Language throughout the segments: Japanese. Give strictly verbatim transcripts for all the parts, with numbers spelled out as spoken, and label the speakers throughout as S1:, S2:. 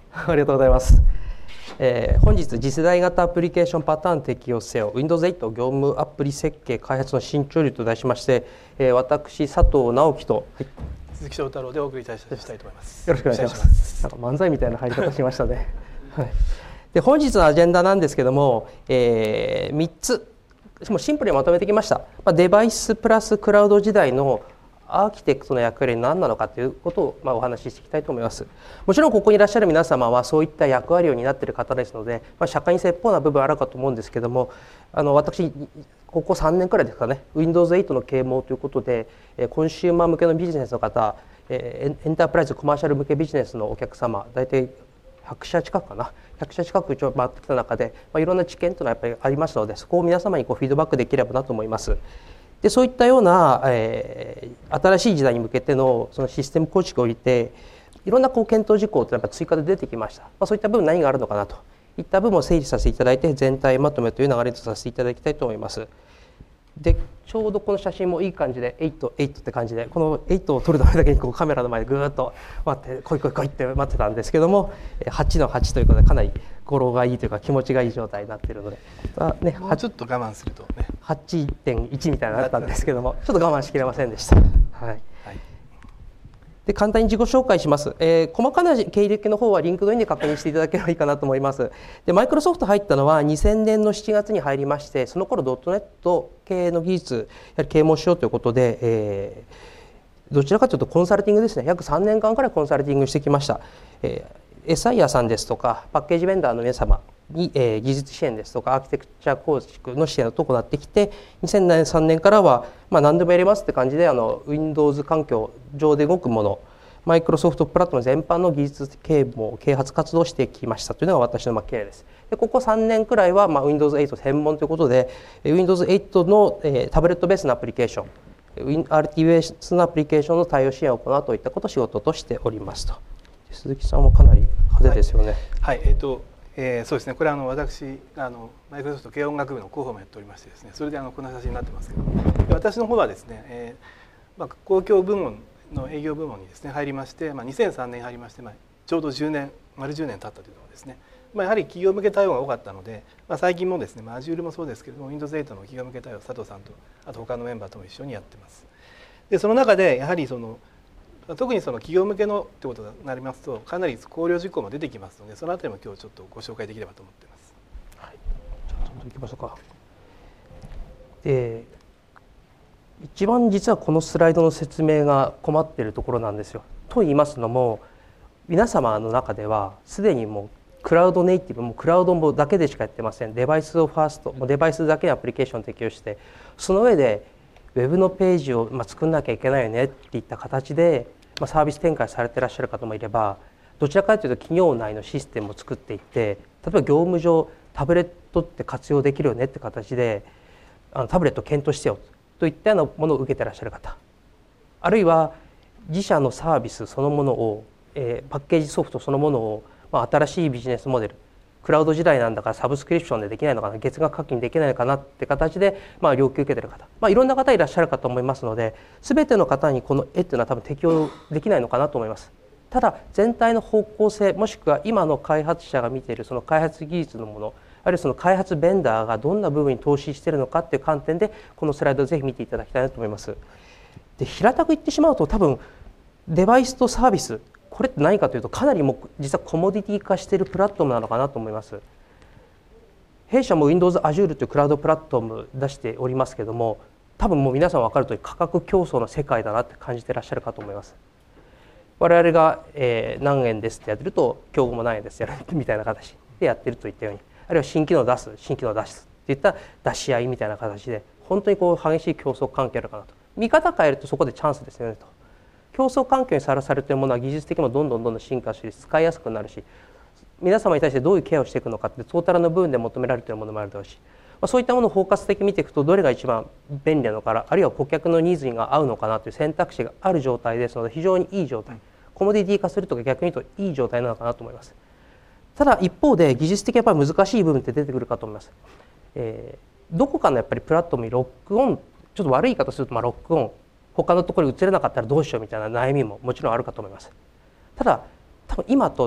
S1: ありがとうございます。えー、本日次世代型アプリケーションパターン適用せよ ウィンドウズエイト 業務アプリ設計開発の新潮流と題しまして、えー、私佐藤直樹と、はい、
S2: 鈴木翔太郎でお送りしたいと思います。
S1: よろしくお願いします。なんか漫才みたいな入り方しましたね。はい、で本日のアジェンダなんですけども、えー、みっつもうシンプルにまとめてきました。まあ、デバイスプラスクラウド時代のアーキテクトの役割は何なのかということをまあお話ししていきたいと思います。もちろんここにいらっしゃる皆様はそういった役割を担っている方ですので、まあ、社会に説法な部分あるかと思うんですけども、あの私ここさんねんくらいですかね、ウィンドウズエイト の啓蒙ということでコンシューマー向けのビジネスの方、エンタープライズコマーシャル向けビジネスのお客様大体ひゃくしゃ近くかなひゃくしゃ近く一応回ってきた中で、まあ、いろんな知見というのはやっぱりありますので、そこを皆様にこうフィードバックできればなと思います。でそういったような、えー、新しい時代に向けてのそのシステム構築をおいていろんなこう検討事項というのはやっぱ追加で出てきました。まあ、そういった部分何があるのかなといった部分を整理させていただいて全体まとめという流れとさせていただきたいと思います。でちょうどこの写真もいい感じではち、はちって感じで、このはちを撮るためだけにこうカメラの前でぐーっと待って来い来い来いって待ってたんですけども、はちのはちということでかなり語呂がいいというか気持ちがいい状態になっているので、
S2: あ、ね、もうちょっと我慢するとね
S1: はちてんいち みたいになったんですけどもちょっと我慢しきれませんでした。はいはい、で簡単に自己紹介します。えー、細かな経歴の方はリンクドインで確認していただければいいかなと思います。でマイクロソフト入ったのはにせんねんのしちがつに入りまして、その頃ドットネット系の技術やはり啓蒙しようということで、えー、どちらかというとコンサルティングですね、約さんねんかんくらいコンサルティングしてきました。えー、エスアイアさんですとかパッケージベンダーの皆様に、えー、技術支援ですとかアーキテクチャ構築の支援を行ってきて、にせんさんねんからは、まあ、何でもやりますって感じであの Windows 環境上で動くもの、マイクロソフトプラットフォーム全般の技術啓蒙啓発活動をしてきましたというのが私のまあ経緯です。でここさんねんくらいはまあ ウィンドウズエイト 専門ということで ウィンドウズエイト の、えー、タブレットベースのアプリケーション アールティー ベースのアプリケーションの対応支援を行うといったことを仕事としておりますと。鈴木さんもかなり派手ですよね。
S2: はい、はい、えっ、ー、とえー、そうですね、これはあの私あのマイクロソフト軽音楽部の広報もやっておりましてですね、それであのこの写真になってますけど、私の方はですね、えーまあ、公共部門の営業部門にですね入りまして、まあ、にせんさんねん入りまして、まあ、ちょうどじゅうねん丸じゅうねん経ったというのはですね、まあ、やはり企業向け対応が多かったので、まあ、最近もですね、まあ、Azure もそうですけれども ウィンドウズエイト の企業向け対応を佐藤さんとあと他のメンバーとも一緒にやってます。でその中でやはりその特にその企業向けのということになりますとかなり考慮事項も出てきますので、そのあたりも今日ちょっとご紹介できればと思っています。
S1: はい、じゃあちょっといきましょうか。で一番実はこのスライドの説明が困っているところなんですよ。と言いますのも皆様の中ではすでにもうクラウドネイティブもクラウドだけでしかやってません。デバイスをファーストもうデバイスだけのアプリケーションを適用して、その上でウェブのページをまあ作んなきゃいけないよねっていった形でまあサービス展開されていらっしゃる方もいれば、どちらかというと企業内のシステムを作っていって例えば業務上タブレットって活用できるよねって形であのタブレットを検討してよといったようなものを受けていらっしゃる方、あるいは自社のサービスそのものを、えー、パッケージソフトそのものを、まあ、新しいビジネスモデルクラウド時代なんだからサブスクリプションでできないのかな、月額課金できないのかなって形で、まあ、要求を受けている方、まあ、いろんな方いらっしゃるかと思いますので、全ての方にこの絵っていうのは多分適用できないのかなと思います。ただ全体の方向性もしくは今の開発者が見ているその開発技術のもの、あるいはその開発ベンダーがどんな部分に投資しているのかっていう観点でこのスライドをぜひ見ていただきたいなと思います。で平たく言ってしまうと多分デバイスとサービスこれって何かというとかなりもう実はコモディティ化しているプラットフォームなのかなと思います。弊社も Windows Azure というクラウドプラットフォーム出しておりますけども、多分もう皆さん分かるとおり価格競争の世界だなって感じていらっしゃるかと思います。我々が、えー、何円ですってやってると競合も何円ですってやるみたいな形でやってるといったように、あるいは新機能を出す新機能を出すっていった出し合いみたいな形で本当にこう激しい競争関係あるかなと。見方変えるとそこでチャンスですよねと。競争環境にさらされているものは技術的にもどんどんどんどん進化して使いやすくなるし、皆様に対してどういうケアをしていくのかってトータルの部分で求められているものもあるだろうし、まあ、そういったものを包括的に見ていくとどれが一番便利なのか、あるいは顧客のニーズに合うのかなという選択肢がある状態ですので非常にいい状態、コモディティ化するとか逆に言うといい状態なのかなと思います。ただ一方で技術的にやっぱり難しい部分って出てくるかと思います。えー、どこかのやっぱりプラットフォームにロックオン、ちょっと悪い言い方するとまあロックオン、他のところに移れなかったらどうしようみたいな悩みももちろんあるかと思います。ただ多分今と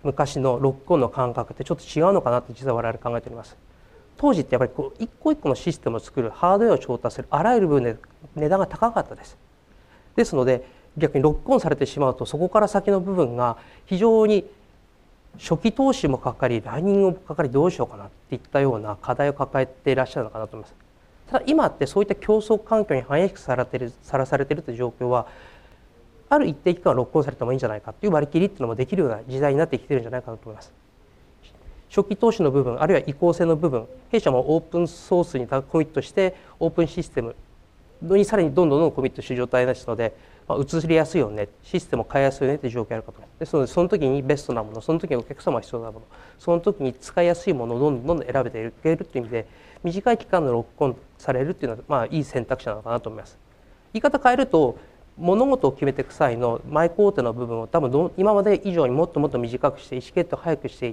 S1: 昔のロックオンの感覚ってちょっと違うのかなって実は我々考えております。当時ってやっぱりこう一個一個のシステムを作るハードウェアを調達するあらゆる部分で値段が高かったです。ですので逆にロックオンされてしまうとそこから先の部分が非常に初期投資もかかりランニングもかかりどうしようかなっていったような課題を抱えていらっしゃるのかなと思います。ただ今ってそういった競争環境に反映さらされているという状況はある一定期間ロックオンされてもいいんじゃないかという割り切りっていうのもできるような時代になってきているんじゃないかなと思います。初期投資の部分あるいは移行性の部分弊社もオープンソースにコミットしてオープンシステムにさらにどんどんどんどんコミットしている状態ですので、まあ、移りやすいよねシステムを変えやすいよねという状況があるかと思います。ですのでその時にベストなものその時にお客様が必要なものその時に使いやすいものをどんどんどんどん選べていけるという意味で短い期間のロックオンされるというのはまあいい選択肢なのかなと思います。言い方変えると物事を決めていく際の前工程の部分を多分ど今まで以上にもっともっと短くして意思決定を早くしていって、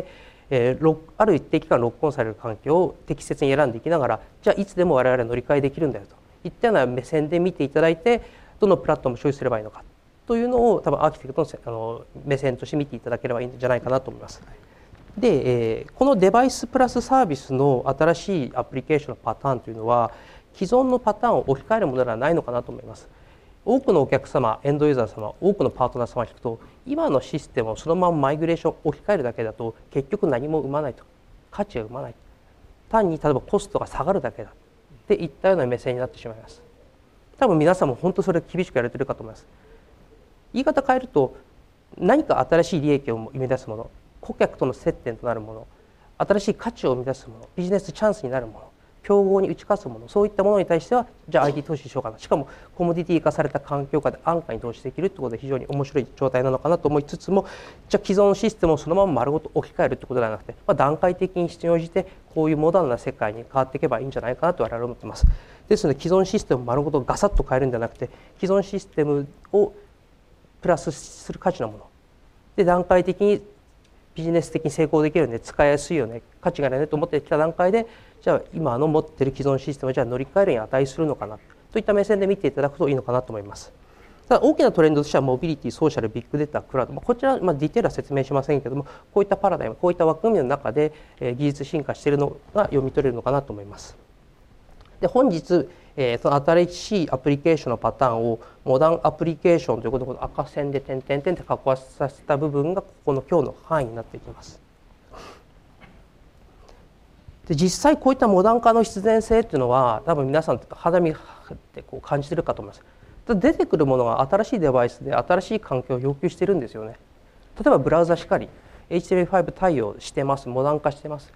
S1: えー、ある一定期間ロックオンされる環境を適切に選んでいきながらじゃあいつでも我々は乗り換えできるんだよといったような目線で見ていただいてどのプラットフォームをチョイスすればいいのかというのを多分アーキテクトの、あの目線として見ていただければいいんじゃないかなと思います。で、えー、このデバイスプラスサービスの新しいアプリケーションのパターンというのは既存のパターンを置き換えるものではないのかなと思います。多くのお客様、エンドユーザー様、多くのパートナー様が聞くと今のシステムをそのままマイグレーション置き換えるだけだと結局何も生まないと価値が生まない単に例えばコストが下がるだけだっていったような目線になってしまいます。多分皆さんも本当それ厳しくやられているかと思います。言い方変えると何か新しい利益を生み出すもの顧客との接点となるもの新しい価値を生み出すものビジネスチャンスになるもの競合に打ち勝つものそういったものに対してはじゃあ アイティー 投資しようかなしかもコモディティ化された環境下で安価に投資できるということで非常に面白い状態なのかなと思いつつもじゃあ既存システムをそのまま丸ごと置き換えるということではなくて、まあ、段階的に必要に応じてこういうモダンな世界に変わっていけばいいんじゃないかなと我々は思っています。ですので既存システムを丸ごとガサッと変えるんじゃなくて既存システムをプラスする価値のもので段階的にビジネス的に成功できるよね使いやすいよね価値があるよねと思ってきた段階でじゃあ今の持っている既存システムをじゃあ乗り換えるに値するのかなといった目線で見ていただくといいのかなと思います。ただ大きなトレンドとしてはモビリティ、ソーシャル、ビッグデータ、クラウド、こちらまあディテールは説明しませんけれどもこういったパラダイムこういった枠組みの中で技術進化しているのが読み取れるのかなと思います。で本日えー、その新しいアプリケーションのパターンをモダンアプリケーションということで赤線で点々点って囲わさせた部分がここの今日の範囲になっていきます。で実際こういったモダン化の必然性っていうのは多分皆さん肌身でこう感じてるかと思います。出てくるものが新しいデバイスで新しい環境を要求してるんですよね。例えばブラウザしかり エイチティーエムエルファイブ 対応してますモダン化してます。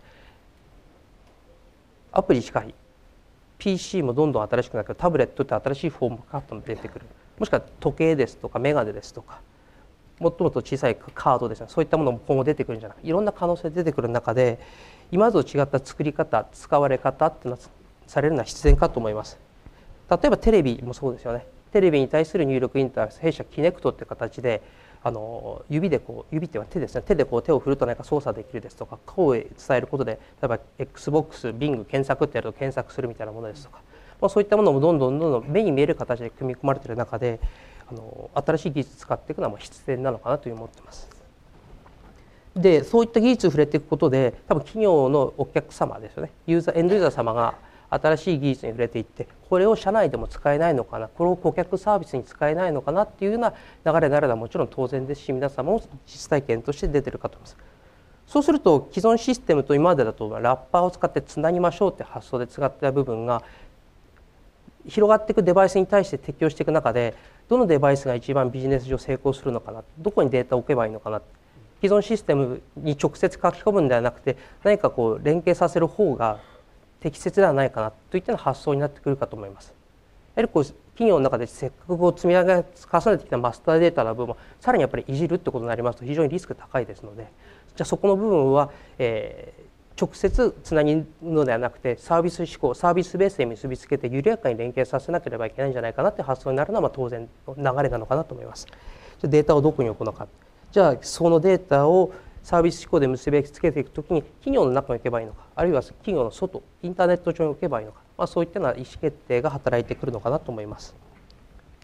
S1: アプリしかりピーシー もどんどん新しくなってタブレットって新しいフォームファクターも出てくるもしくは時計ですとかメガネですとかもっともっと小さいカードですねそういったものも今後出てくるんじゃないかいろんな可能性出てくる中で今までと違った作り方使われ方っていうのはされるのは必然かと思います。例えばテレビもそうですよね。テレビに対する入力インターフェース弊社キネクトって形であの指でこう指っていうのは手ですね手でこう手を振ると何か操作できるですとか声を伝えることで例えば エックスボックス、Bing 検索ってやると検索するみたいなものですとか、まあ、そういったものもどんどんどんどん目に見える形で組み込まれている中であの新しい技術を使っていくのはもう必然なのかなというふうに思っています。でそういった技術に触れていくことで多分企業のお客様ですよねユーザーエンドユーザー様が新しい技術に触れていってこれを社内でも使えないのかなこれを顧客サービスに使えないのかなっていうような流れになるのはもちろん当然ですし皆様も実体験として出ているかと思います。そうすると既存システムと今までだとラッパーを使ってつなぎましょうって発想で使ってた部分が広がっていくデバイスに対して適用していく中でどのデバイスが一番ビジネス上成功するのかなどこにデータを置けばいいのかな既存システムに直接書き込むんではなくて何かこう連携させる方が適切ではないかなといったような発想になってくるかと思います。やはりこう企業の中でせっかくこう積み上げ重ねてきたマスターデータの部分をさらにやっぱりいじるってことになりますと非常にリスク高いですのでじゃあそこの部分は、えー、直接つなぎるのではなくてサービス思考サービスベースで結びつけて緩やかに連携させなければいけないんじゃないかなという発想になるのはまあ当然の流れなのかなと思います。じゃあデータをどこに置くのかじゃあそのデータをサービス思考で結びつけていくときに企業の中に置けばいいのかあるいは企業の外インターネット上に置けばいいのか、まあ、そういったような意思決定が働いてくるのかなと思います。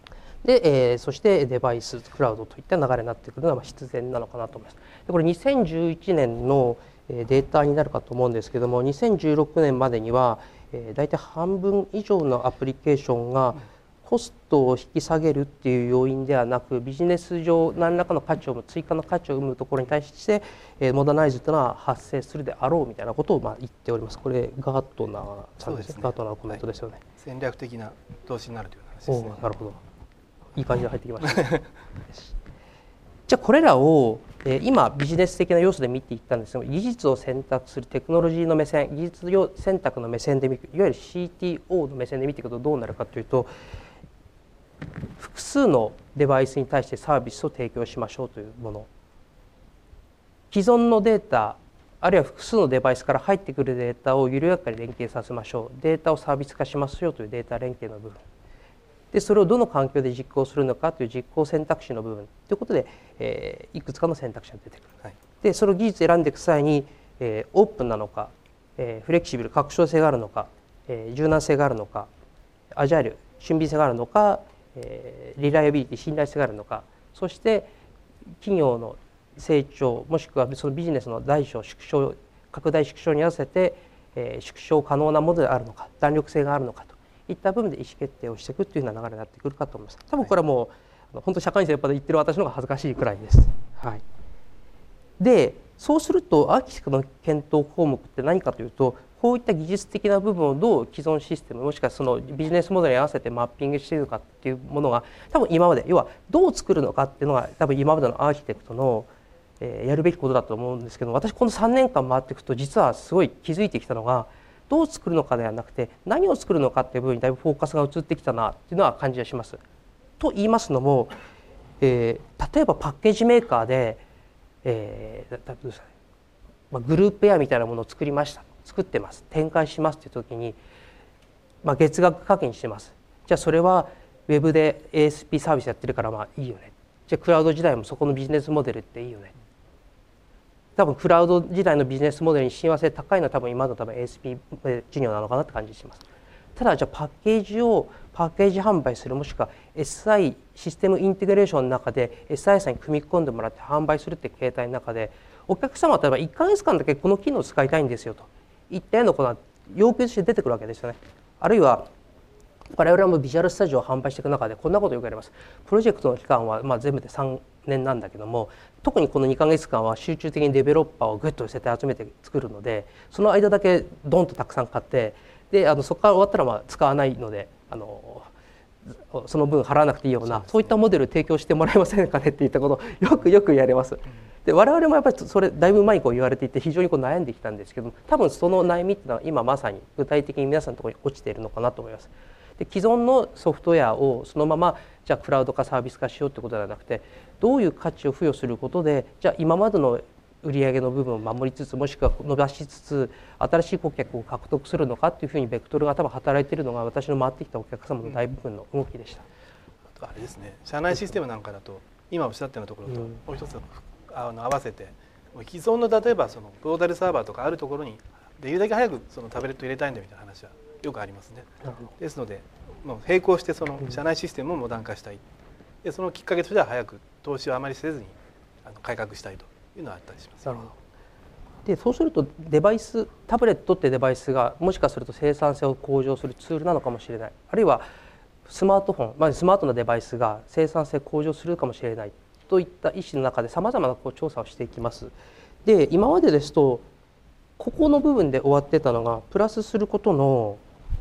S1: で、えー、そしてデバイスクラウドといった流れになってくるのは必然なのかなと思います。でこれにせんじゅういちねんのデータになるかと思うんですけども、にせんじゅうろくねんまでには、えー、大体半分以上のアプリケーションがコストを引き下げるっていう要因ではなく、ビジネス上何らかの価値を追加の価値を生むところに対して、えー、モダナイズというのは発生するであろうみたいなことをまあ言っております。これガートナーさんですね。ですねガートナーのコメントですよね、はい、
S2: 戦略的な投資になるという話ですね。
S1: なるほど、いい感じで入ってきました、ね、じゃあこれらを、えー、今ビジネス的な要素で見ていったんですけど、技術を選択するテクノロジーの目線、技術選択の目線で見る、いわゆる シーティーオー の目線で見ていくとどうなるかというと、複数のデバイスに対してサービスを提供しましょうというもの、既存のデータあるいは複数のデバイスから入ってくるデータを緩やかに連携させましょう、データをサービス化しますよというデータ連携の部分で、それをどの環境で実行するのかという実行選択肢の部分ということで、えー、いくつかの選択肢が出てくる、はい、でその技術を選んでいく際に、えー、オープンなのか、えー、フレキシブル拡張性があるのか、えー、柔軟性があるのか、アジャイル俊敏性があるのか、えー、リライアビリティ信頼性があるのか、そして企業の成長もしくはそのビジネスの大小縮小拡大縮小に合わせて、えー、縮小可能なものであるのか、弾力性があるのかといった部分で意思決定をしていくというような流れになってくるかと思います。多分これはもう、はい、本当社会人先輩で言ってる私の方が恥ずかしいくらいです。はい、でそうするとアーキテクトの検討項目って何かというと、こういった技術的な部分をどう既存システムもしくはそのビジネスモデルに合わせてマッピングしているかっていうものが多分今まで、要はどう作るのかっていうのが多分今までのアーキテクトのえー、やるべきことだと思うんですけど、私このさんねんかん回っていくと実はすごい気づいてきたのが、どう作るのかではなくて何を作るのかっていう部分にだいぶフォーカスが移ってきたなっていうのは感じがします。と言いますのも、えー、例えばパッケージメーカーで、えーだだまあ、グループエアみたいなものを作りました、作ってます、展開しますっていう時に、まあ、月額課金してます。じゃあそれはウェブで エーエスピー サービスやってるからまあいいよね、じゃあクラウド時代もそこのビジネスモデルっていいよね、多分クラウド時代のビジネスモデルに親和性高いのは多分今の多分 エーエスピー 事業なのかなって感じします。ただじゃあパッケージをパッケージ販売する、もしくは エスアイ システムインテグレーションの中で エスアイ さんに組み込んでもらって販売するっていう形態の中で、お客様は例えばいっかげつかんだけこの機能を使いたいんですよといったようなことが要求として出てくるわけですよね。あるいは我々もビジュアルスタジオを販売していく中でこんなことよくやります。プロジェクトの期間はまあ全部でさんねんなんだけども、特にこのにかげつかんは集中的にデベロッパーをグッと寄せて集めて作るので、その間だけドンとたくさん買って、であのそこから終わったらまあ使わないので、あのその分払わなくていいような、そうですね、そういったモデルを提供してもらえませんかねっていったことをよくよく言われます。で我々もやっぱりそれだいぶ前にこう言われていて非常にこう悩んできたんですけども、多分その悩みっていうのは今まさに具体的に皆さんのところに落ちているのかなと思います。で既存のソフトウェアをそのままじゃあクラウド化サービス化しようってことではなくて、どういう価値を付与することでじゃあ今までの売上の部分を守りつつ、もしくは伸ばしつつ新しい顧客を獲得するのかっていうふうにベクトルが多分働いているのが私の回ってきたお客様の大部分の動きでした。
S2: うん、あれですね、社内システムなんかだと今おっしゃったようなところともう一つあの合わせて、既存の例えばそのポータルサーバーとかあるところにできるだけ早くそのタブレット入れたいんだみたいな話はよくありますね。ですのでもう並行してその社内システムをモダン化したい、でそのきっかけとしては早く投資をあまりせずにあの改革したいというのはあったりします。
S1: なるほど。でそうするとデバイスタブレットってデバイスがもしかすると生産性を向上するツールなのかもしれない、あるいはスマートフォン、まあ、スマートなデバイスが生産性向上するかもしれないといった意思の中でさまざまなこう調査をしていきます。で今までですとここの部分で終わってたのがプラスすることの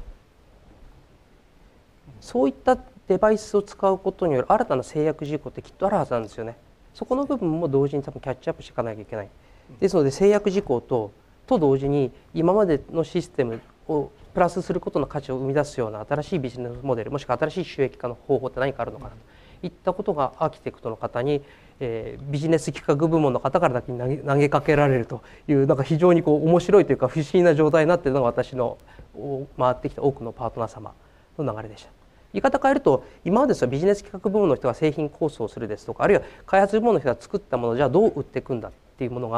S1: そういったデバイスを使うことによる新たな制約事項ってきっとあるはずなんですよね。そこの部分も同時に多分キャッチアップしていかなきゃいけない。ですので制約事項とと同時に今までのシステムをプラスすることの価値を生み出すような新しいビジネスモデル、もしくは新しい収益化の方法って何かあるのかなといったことがアーキテクトの方に、えー、ビジネス企画部門の方からだけに投げ、投げかけられるというなんか非常にこう面白いというか不思議な状態になっているのが私の回ってきた多くのパートナー様の流れでした。言い方変えると今まではビジネス企画部門の人が製品構想をするですとか、あるいは開発部門の人が作ったものをじゃあどう売っていくんだっていうものが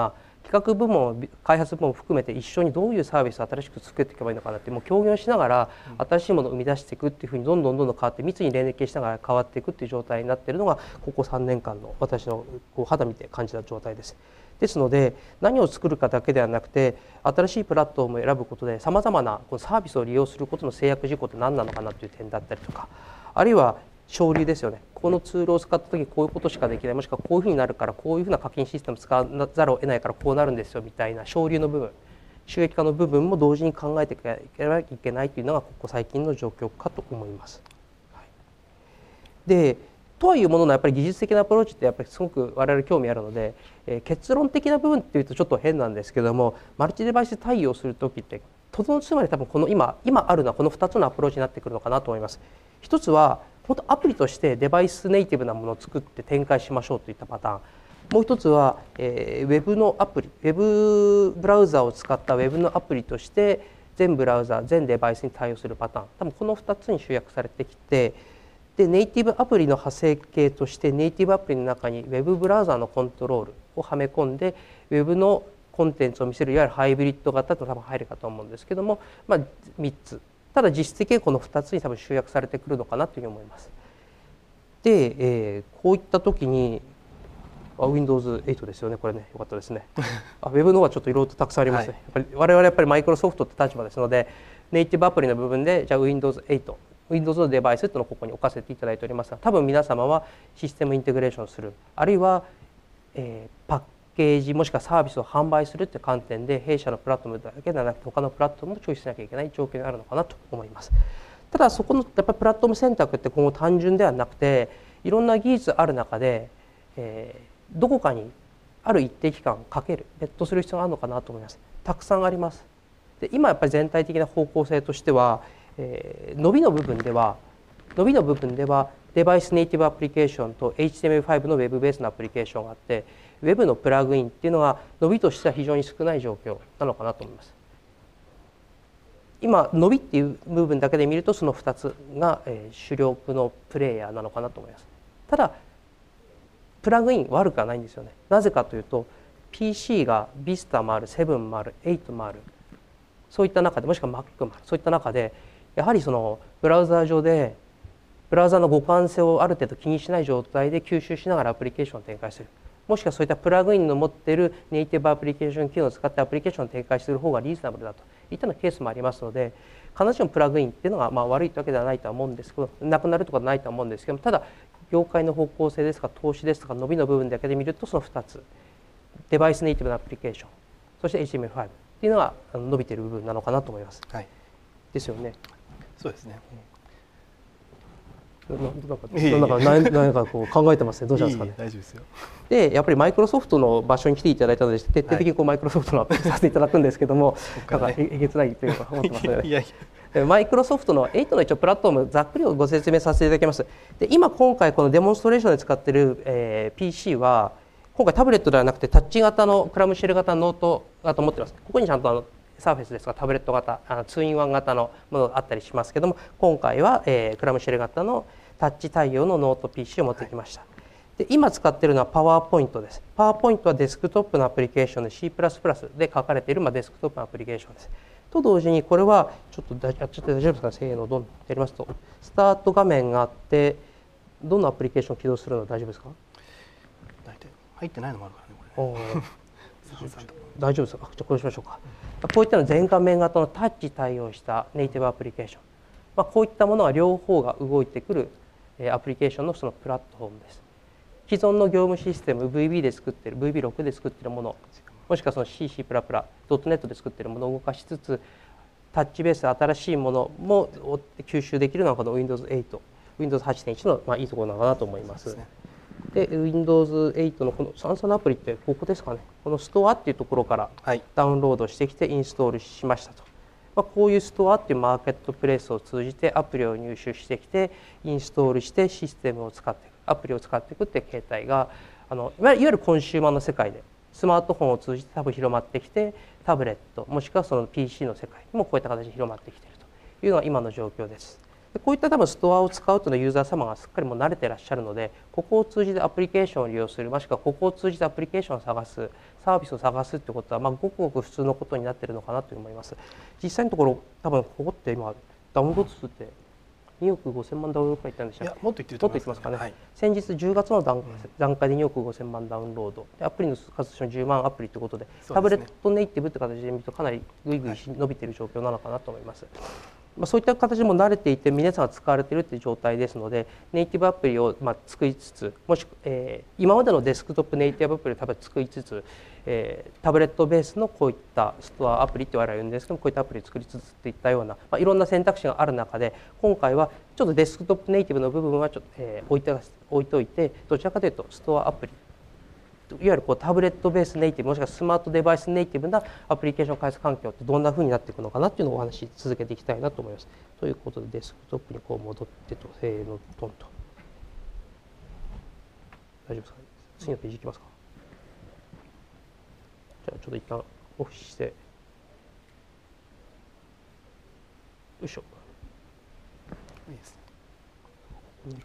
S1: 企画部門開発部門を含めて一緒にどういうサービスを新しく作っていけばいいのかなって、もう協業しながら新しいものを生み出していくっていうふうにどんどんどんどん変わって、密に連携しながら変わっていくっていう状態になっているのがここさんねんかんの私のこう肌見て感じた状態です。ですので何を作るかだけではなくて、新しいプラットフォームを選ぶことでさまざまなこのサービスを利用することの制約事項って何なのかなという点だったりとか、あるいは省流ですよね。このツールを使った時こういうことしかできない、もしくはこういうふうになるからこういうふうな課金システムを使わざるを得ないからこうなるんですよみたいな省流の部分、収益化の部分も同時に考えていかなきゃいけないというのがここ最近の状況かと思います。はい、でとはいうもののやっぱり技術的なアプローチってやっぱりすごく我々興味あるので、えー、結論的な部分っていうとちょっと変なんですけども、マルチデバイス対応する時って整つまで多分この今今あるのはこのふたつのアプローチになってくるのかなと思います。一つは本当アプリとしてデバイスネイティブなものを作って展開しましょうといったパターン。もう一つは、えー、ウェブのアプリ、ウェブブラウザを使ったウェブのアプリとして全ブラウザ、全デバイスに対応するパターン。多分このふたつに集約されてきて、でネイティブアプリの派生系としてネイティブアプリの中にウェブブラウザのコントロールをはめ込んでウェブのコンテンツを見せるいわゆるハイブリッド型と多分入るかと思うんですけども、まあ、みっつ。ただ実質的にこのふたつに多分集約されてくるのかなというふうに思います。で、えー、こういった時にあ ウィンドウズエイト ですよね、これね、よかったですね。あ、ウェブの方がちょっといろいろとたくさんありますね。はい、やっぱり我々はやっぱりマイクロソフトって立場ですので、ネイティブアプリの部分でじゃあ ウィンドウズエイト、ウィンドウズ のデバイスっていうのをここに置かせていただいておりますが、多分皆様はシステムインテグレーションする、あるいは、えー、パッケージもしくはサービスを販売するという観点で弊社のプラットフォームだけではなくて他のプラットフォームもチョイスしなきゃいけない状況にあるのかなと思います。ただそこのやっぱりプラットフォーム選択って今後単純ではなくて、いろんな技術ある中で、えー、どこかにある一定期間かけるベットする必要があるのかなと思います。たくさんあります。で今やっぱり全体的な方向性としては、えー、伸びの部分では伸びの部分ではデバイスネイティブアプリケーションと エイチティーエムエルファイブ のウェブベースのアプリケーションがあって、ウェブのプラグインっていうのが伸びとしては非常に少ない状況なのかなと思います。今伸びっていう部分だけで見るとそのふたつが、えー、主力のプレイヤーなのかなと思います。ただプラグイン悪くはないんですよね。なぜかというと ピーシー が Vista もある、セブンもある、エイトもある、そういった中でもしくは Mac もある、そういった中でやはりそのブラウザー上でブラウザの互換性をある程度気にしない状態で吸収しながらアプリケーションを展開する、もしくはそういったプラグインの持っているネイティブアプリケーション機能を使ってアプリケーションを展開する方がリーズナブルだといったようなケースもありますので、必ずしもプラグインっていうのがまあ悪いわけではないとは思うんですけど、なくなるとかないとは思うんですけども、ただ業界の方向性ですとか投資ですとか伸びの部分だけで見るとそのふたつ、デバイスネイティブなアプリケーション、そして エイチティーエムエルファイブ っていうのが伸びている部分なのかなと思います。はい、ですよね。
S2: そうですね。
S1: なんかなんか何何かこう考えてますね。どうしたんですかね。
S2: 大丈夫ですよ。
S1: でやっぱりマイクロソフトの場所に来ていただいたので徹底的にこうマイクロソフトのアップさせていただくんですけども、なんかえげつないというか思ってますので。いやいやマイクロソフトのエイトの一応プラットフォームざっくりご説明させていただきます。で今今回このデモンストレーションで使っている、えー、ピーシー は今回タブレットではなくてタッチ型のクラムシェル型のノート型を持っています。ここにちゃんとあのサーフェスですとかタブレット型、あのツーインワン型のものがあったりしますけども、今回は、えー、クラムシェル型のタッチ対応のノート ピーシー を持ってきました。で今使っているのはパワーポイントです。パワーポイントはデスクトップのアプリケーションで シープラスプラス で書かれている、まあ、デスクトップのアプリケーションです。と同時にこれはちょっとやっちゃって大丈夫ですか。せーのどんやりますとスタート画面があってどのアプリケーションを起動するの大丈夫ですか。
S2: 大体入ってないのもあるからねこれね。
S1: 大丈夫ですか。じゃあこれしましょうか。こういったの全画面型のタッチ対応したネイティブアプリケーション、まあ、こういったものは両方が動いてくるアプリケーションのそのプラットフォームです。既存の業務システム ブイビー で作っている ブイビーろく で作っているもの、もしくはその シー、C++、ドットネット で作っているものを動かしつつタッチベースで新しいものも吸収できるのがこの ウィンドウズエイト、ウィンドウズはちてんいち のまあいいところなのかなと思います。で ウィンドウズエイトのこのサンサのアプリってここですかね。このストアっていうところからダウンロードしてきてインストールしましたと。まあ、こういうストアっていうマーケットプレイスを通じてアプリを入手してきてインストールしてシステムを使っていく、アプリを使っていくっていう形態があのいわゆるコンシューマーの世界でスマートフォンを通じて多分広まってきて、タブレットもしくはその ピーシー の世界にもこういった形で広まってきているというのが今の状況です。でこういった多分ストアを使うというのはユーザー様がすっかりもう慣れていらっしゃるので、ここを通じてアプリケーションを利用する、もしくはここを通じてアプリケーションを探す、 サービスを探すってことは、まあ、ごくごく普通のことになっているのかなと思います。実際のところ多分ここって今ダウンロード数ってにおくごせんまんダウンロードくらいいったんでしたっけ？
S2: いやもっといってると思います。
S1: もっといってますかね。
S2: はい、
S1: 先日じゅうがつの段段階でにおくごせんまんダウンロード、アプリの数としてもじゅうまんアプリということで、
S2: そうですね、
S1: タブレットネイティブって形で見るとかなりぐいぐい伸びている状況なのかなと思います。まあ、そういった形も慣れていて皆さんが使われているという状態ですので、ネイティブアプリをまあ作りつつ、もし、えー、今までのデスクトップネイティブアプリを多分作りつつ、えー、タブレットベースのこういったストアアプリって我々は言うんですけども、こういったアプリを作りつつといったような、まあ、いろんな選択肢がある中で、今回はちょっとデスクトップネイティブの部分はちょっと、えー、置いて置いておいて、どちらかというとストアアプリ、いわゆるこうタブレットベースネイティブもしくはスマートデバイスネイティブなアプリケーション開発環境ってどんなふうになっていくのかなっていうのをお話し続けていきたいなと思います。ということでデスクトップにこう戻ってと、せーのトンと。大丈夫ですか？次のページいきますか？じゃあちょっと一旦オフして、よいしょ。
S2: いいですね。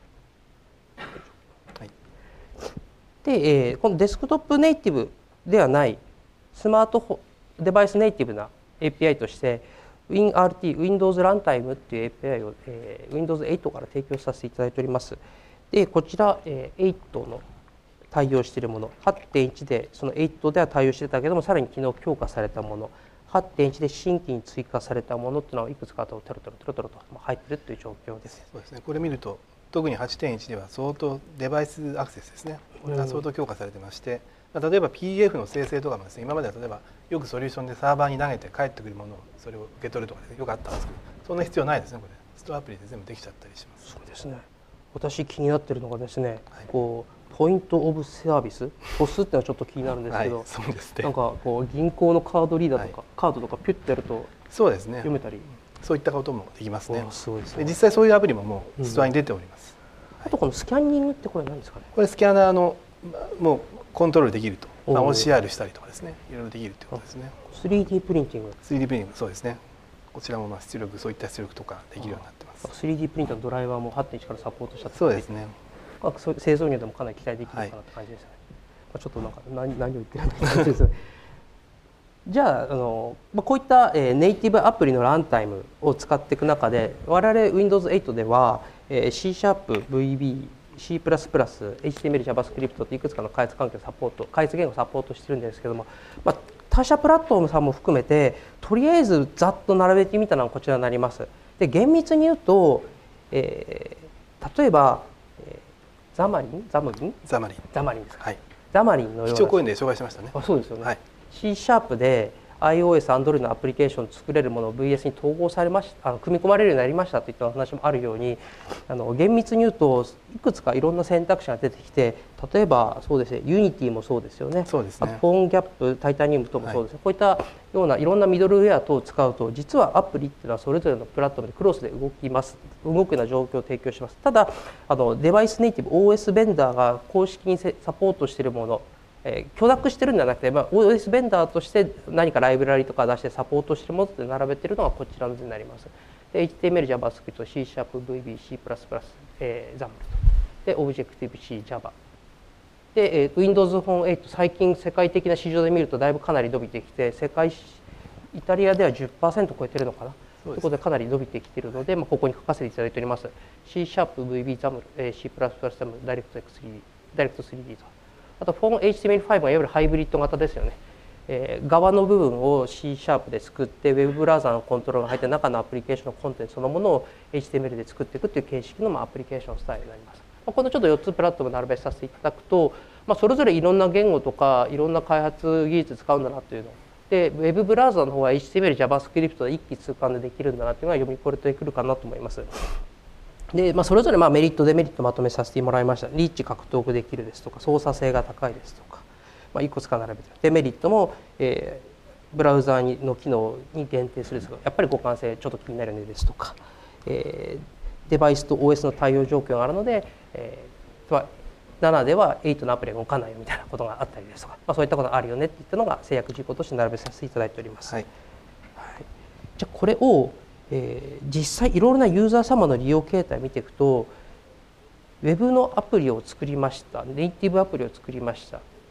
S2: はい。
S1: で、えー、このデスクトップネイティブではないスマートデバイスネイティブな エーピーアイ として ウィンアールティー Windows Runtime っていう エーピーアイ を、えー、ウィンドウズエイト から提供させていただいております。で、こちら、えー、エイトの対応しているもの、はちてんいち でそのエイトでは対応してたけども、さらに昨日強化されたもの、はちてんいち で新規に追加されたものっていうのはいくつかとトロトロトロトロと入っているという状況です。
S2: そうですね。これ見ると特に はちてんいち では相当デバイスアクセスですね。これが相当強化されてまして、うん、例えば ピーディーエフ の生成とかもですね、今までは例えばよくソリューションでサーバーに投げて帰ってくるものをそれを受け取るとかですね、よくあったんですけど、そんな必要ないですね。これストアアプリで全部できちゃったりします。
S1: そうですね。私気になっているのがですね、
S2: はい、
S1: こうポイントオブサービス、ポスっていうのはちょっと気になるんですけど、
S2: はい、そうですね、
S1: なんかこう銀行のカードリーダーとか、
S2: はい、
S1: カードとかピュッてやると
S2: そうですね、
S1: 読めたり、
S2: そういったこともできますね。
S1: すごいですね。
S2: で実際そういうアプリももうストアに出ております。
S1: うん、あとこのスキャンニングってこれ何ですかね？
S2: これスキャナーのもうコントロールできると、まあ、オーシーアール したりとかですね、いろいろできるということですね。
S1: スリーディー プリンティング。
S2: スリーディー プリンティング、そうですね。こちらもまあ出力、そういった出力とかできるようになってます。
S1: スリーディー プリンターのドライバーも はちてんいち からサポートしたって
S2: そうですね。
S1: まあ、そう製造業でもかなり期待できるかなって感じですね。はい、まあ、ちょっとなんか何何を言ってるんだって感じですね。じゃあ、あのまあ、こういった、えー、ネイティブアプリのランタイムを使っていく中で、我々 ウィンドウズエイト では、えー、C シャープ、ブイビー、C++、エイチティーエムエル、JavaScript といくつかの開発環境サポート、開発言語をサポートしてるんですけども、まあ、他社プラットフォームさんも含めて、とりあえずざっと並べてみたのがこちらになります。で、厳密に言うと、えー、例えば、えー、ザマリン、ザムリン、
S2: ザマリン、
S1: ザマリンですか。
S2: はい。
S1: ザマリンのような。
S2: 基調講演で紹介しましたね。
S1: あ、そうですよね。
S2: はい、
S1: C シャープで iOS、Android のアプリケーションを作れるものを ブイエス に統合されました、あの組み込まれるようになりましたといった話もあるように、あの厳密に言うといくつかいろんな選択肢が出てきて、例えばそうですね、Unity もそうですよね。
S2: そうですね。
S1: あとフォーンギャップ、タイタニウムともそうですね。はい、こういったようないろんなミドルウェア等を使うと、実はアプリっていうのはそれぞれのプラットフォームでクロスで動きます。動くような状況を提供します。ただあのデバイスネイティブ オーエス ベンダーが公式にサポートしているもの、えー、許諾してるんじゃなくて、まあ、オーエス ベンダーとして何かライブラリとか出してサポートしているものって並べているのがこちらの図になります。で エイチティーエムエル、JavaScript、C シャープ、ブイビー、C++、えー、ザムルと、で Objective-C、Java。で、えー、Windows Phone エイト、最近世界的な市場で見るとだいぶかなり伸びてきて、世界イタリアでは じゅっパーセント 超えてるのかな。ということでかなり伸びてきているので、まあ、ここに書かせていただいております。C シャープ、ブイビー、ザムル、C++、ザムル、ダイレクト エックススリーディー、ダイレクト スリーディー と。あと、フォン エイチティーエムエルファイブ はいわゆるハイブリッド型ですよね。えー、側の部分を C シャープで作って、ウェブブラウザーのコントロールが入って中のアプリケーションのコンテンツそのものを エイチティーエムエル で作っていくという形式の、まあ、アプリケーションスタイルになります。まあ、このちょっとよっつプラットフォーム並べさせていただくと、まあ、それぞれいろんな言語とかいろんな開発技術使うんだなというので、ウェブブラウザーの方は エイチティーエムエル、JavaScript で一気通貫でできるんだなというのが読み取れてくるかなと思います。で、まあ、それぞれまあメリットデメリットまとめさせてもらいました。リーチ獲得できるですとか、操作性が高いですとか、まあ、いくつか並べてる。デメリットも、えー、ブラウザーの機能に限定するですが、やっぱり互換性ちょっと気になるねですとか、えー、デバイスと オーエス の対応状況があるので、えー、ななでははちのアプリが動かないよみたいなことがあったりですとか、まあ、そういったことがあるよねっていったのが制約事項として並べさせていただいております。はいはい、じゃあこれを、えー、実際いろいろなユーザー様の利用形態を見ていくと、ウェブのアプリを作りました、ネイティブアプリを作りました。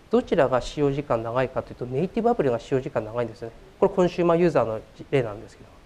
S1: どちらが使用時間長いかというとネイティブアプリが使用時間長いんですよね。これコンシューマーユーザーの例なんですけど、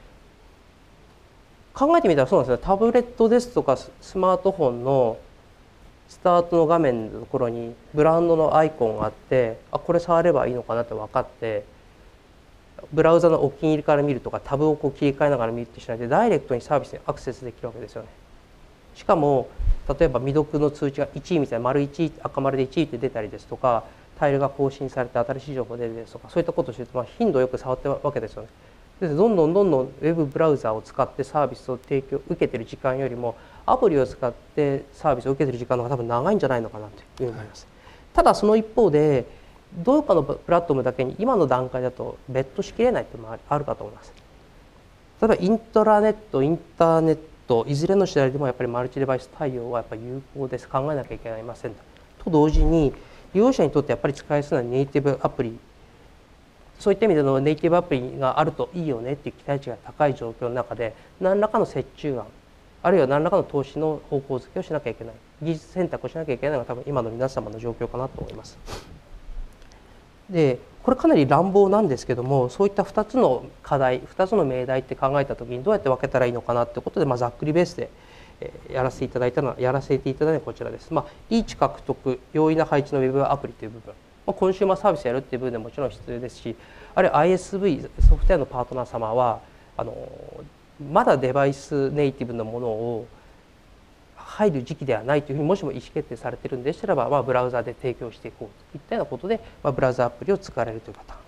S1: 考えてみたらそうなんですね。タブレットですとかスマートフォンのスタートの画面のところにブランドのアイコンがあって、あ、これ触ればいいのかなって分かって、ブラウザのお気に入りから見るとかタブをこう切り替えながら見るってしないでダイレクトにサービスにアクセスできるわけですよね。しかも例えば未読の通知がいちいみたいな丸いち赤丸でいちいって出たりですとか、タイルが更新されて新しい情報が出るですとか、そういったことをして、まあ、頻度よく触ってるわけですよね。でどんどんどんどんウェブブラウザを使ってサービスを提供受けてる時間よりもアプリを使ってサービスを受けてる時間の方が多分長いんじゃないのかなというふうに思います。ただその一方でどこかのプラットフォームだけに今の段階だとベットしきれないというのもあるかと思います。例えばイントラネット、インターネット、いずれの時代でもやっぱりマルチデバイス対応はやっぱり有効です。考えなきゃいけませんと同時に利用者にとってやっぱり使いやすいのはネイティブアプリ、そういった意味でのネイティブアプリがあるといいよねっていう期待値が高い状況の中で何らかの折衷案あるいは何らかの投資の方向づけをしなきゃいけない、技術選択をしなきゃいけないのが多分今の皆様の状況かなと思います。でこれかなり乱暴なんですけども、そういったふたつの課題ふたつの命題って考えた時にどうやって分けたらいいのかなってことで、まあ、ざっくりベースでやらせていただいたのはやらせていただいたのはこちらです。まあ、リーチ獲得容易な配置のウェブアプリという部分、まあ、コンシューマーサービスやるっていう部分でもちろん必要ですし、あるいは アイエスブイ ソフトウェアのパートナー様はあのまだデバイスネイティブのものを入る時期ではないというふうにもしも意思決定されているんでしたらば、まあ、ブラウザで提供していこうといったようなことで、まあ、ブラウザアプリを使われるという方、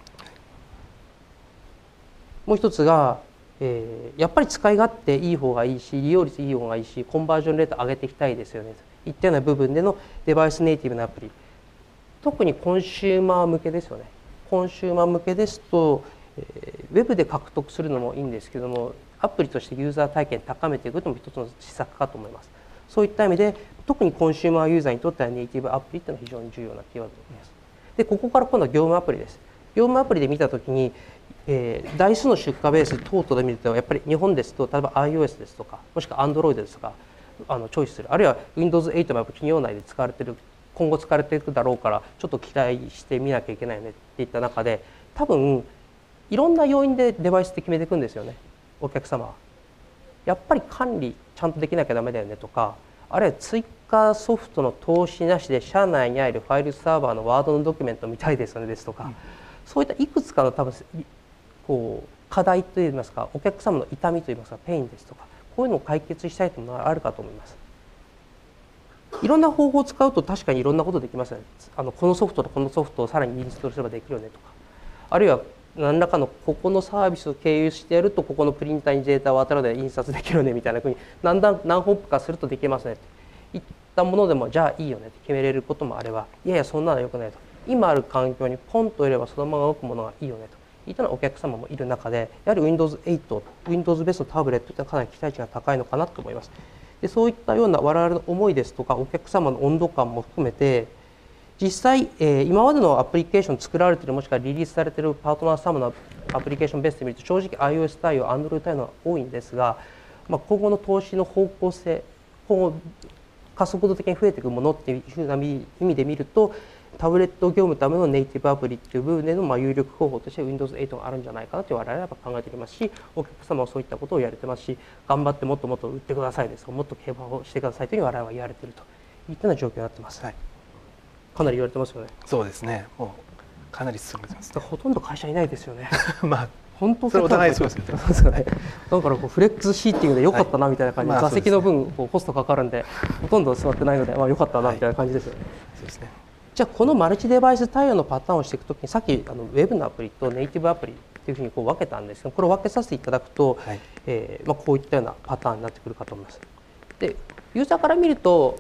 S1: もう一つが、えー、やっぱり使い勝手いい方がいいし利用率いい方がいいしコンバージョンレート上げていきたいですよねといったような部分でのデバイスネイティブなアプリ、特にコンシューマー向けですよね。コンシューマー向けですと、えー、ウェブで獲得するのもいいんですけども、アプリとしてユーザー体験を高めていくのも一つの施策かと思います。そういった意味で特にコンシューマーユーザーにとってはネイティブアプリというのは非常に重要なキーワードだと思います。でここから今度は業務アプリです。業務アプリで見たときに、えー、台数の出荷ベース等々で見るとやっぱり日本ですと例えば iOS ですとかもしくは Android ですとかあのチョイスする、あるいは ウィンドウズエイト もやっぱ企業内で使われている、今後使われていくだろうからちょっと期待してみなきゃいけないよねっていった中で、多分いろんな要因でデバイスって決めていくんですよね。お客様はやっぱり管理ちゃんとできなきゃダメだよねとか、あるいは追加ソフトの投資なしで社内にあるファイルサーバーのワードのドキュメントを見たいですよねですとか、うん、そういったいくつかの多分こう課題といいますかお客様の痛みといいますかペインですとか、こういうのを解決したいというのがあるかと思います。いろんな方法を使うと確かにいろんなことできますよね。あのこのソフトとこのソフトをさらにインストールすればできるよねとか、あるいは何らかのここのサービスを経由してやるとここのプリンターにデータを当たるので印刷できるよねみたいなふうに何段何ホップかするとできますねといったものでもじゃあいいよねって決めれることもあれば、いやいやそんなのよくないと、今ある環境にポンと入れればそのまま動くものがいいよねといったようなお客様もいる中で、やはり ウィンドウズエイト、ウィンドウズ ベースのタブレットというのはかなり期待値が高いのかなと思います。でそういったような我々の思いですとかお客様の温度感も含めて実際、えー、今までのアプリケーション作られているもしくはリリースされているパートナー様のアプリケーションベースで見ると正直 iOS 対応、Android 対応が多いんですが、まあ、今後の投資の方向性、今後加速度的に増えていくものっていうふうな意味で見るとタブレット業務のためのネイティブアプリっていう部分でのまあ有力候補として ウィンドウズエイト があるんじゃないかなと我々は考えておりますし、お客様はそういったことをやれてますし、頑張ってもっともっと売ってくださいですとかもっと競馬をしてくださいというふうに我々は言われているといったような状況になっています。はい、かなり言われてますよね。
S2: そうですね。もうかなり進めてます、ね。
S1: ほとんど会社いないですよね。
S2: まあ
S1: 本当
S2: それお互いそうですよね。
S1: そうですよね。だからこうフレックスシーティングで良かったなみたいな感じで、はいまあ、座席の分こうコストかかるんでほとんど座ってないのでまあ良かったなみたいな感じですよね。はい、そうですね。じゃあこのマルチデバイス対応のパターンをしていくときにさっきあのウェブのアプリとネイティブアプリっていうふうにこう分けたんですけど、これを分けさせていただくと、はいえーまあ、こういったようなパターンになってくるかと思います。でユーザーから見ると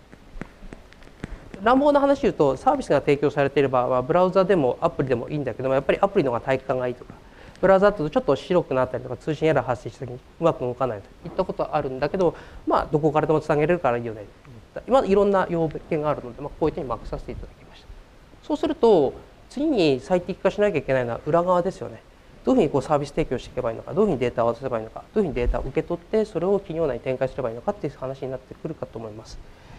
S1: 乱暴な話言うとサービスが提供されていればブラウザでもアプリでもいいんだけども、やっぱりアプリの方が体感がいいとか、ブラウザだとちょっと白くなったりとか通信エラー発生した時にうまく動かないといったことはあるんだけど、まあどこからでもつなげれるからいいよね。今いろんな要件があるので、まあ、こういう点に任させていただきました。そうすると次に最適化しなきゃいけないのは裏側ですよね。どういうふうにこうサービス提供していけばいいのか、どういうふうにデータを渡せばいいのか、どういうふうにデータを受け取ってそれを企業内に展開すればいいのかっていう話になってくるかと思います。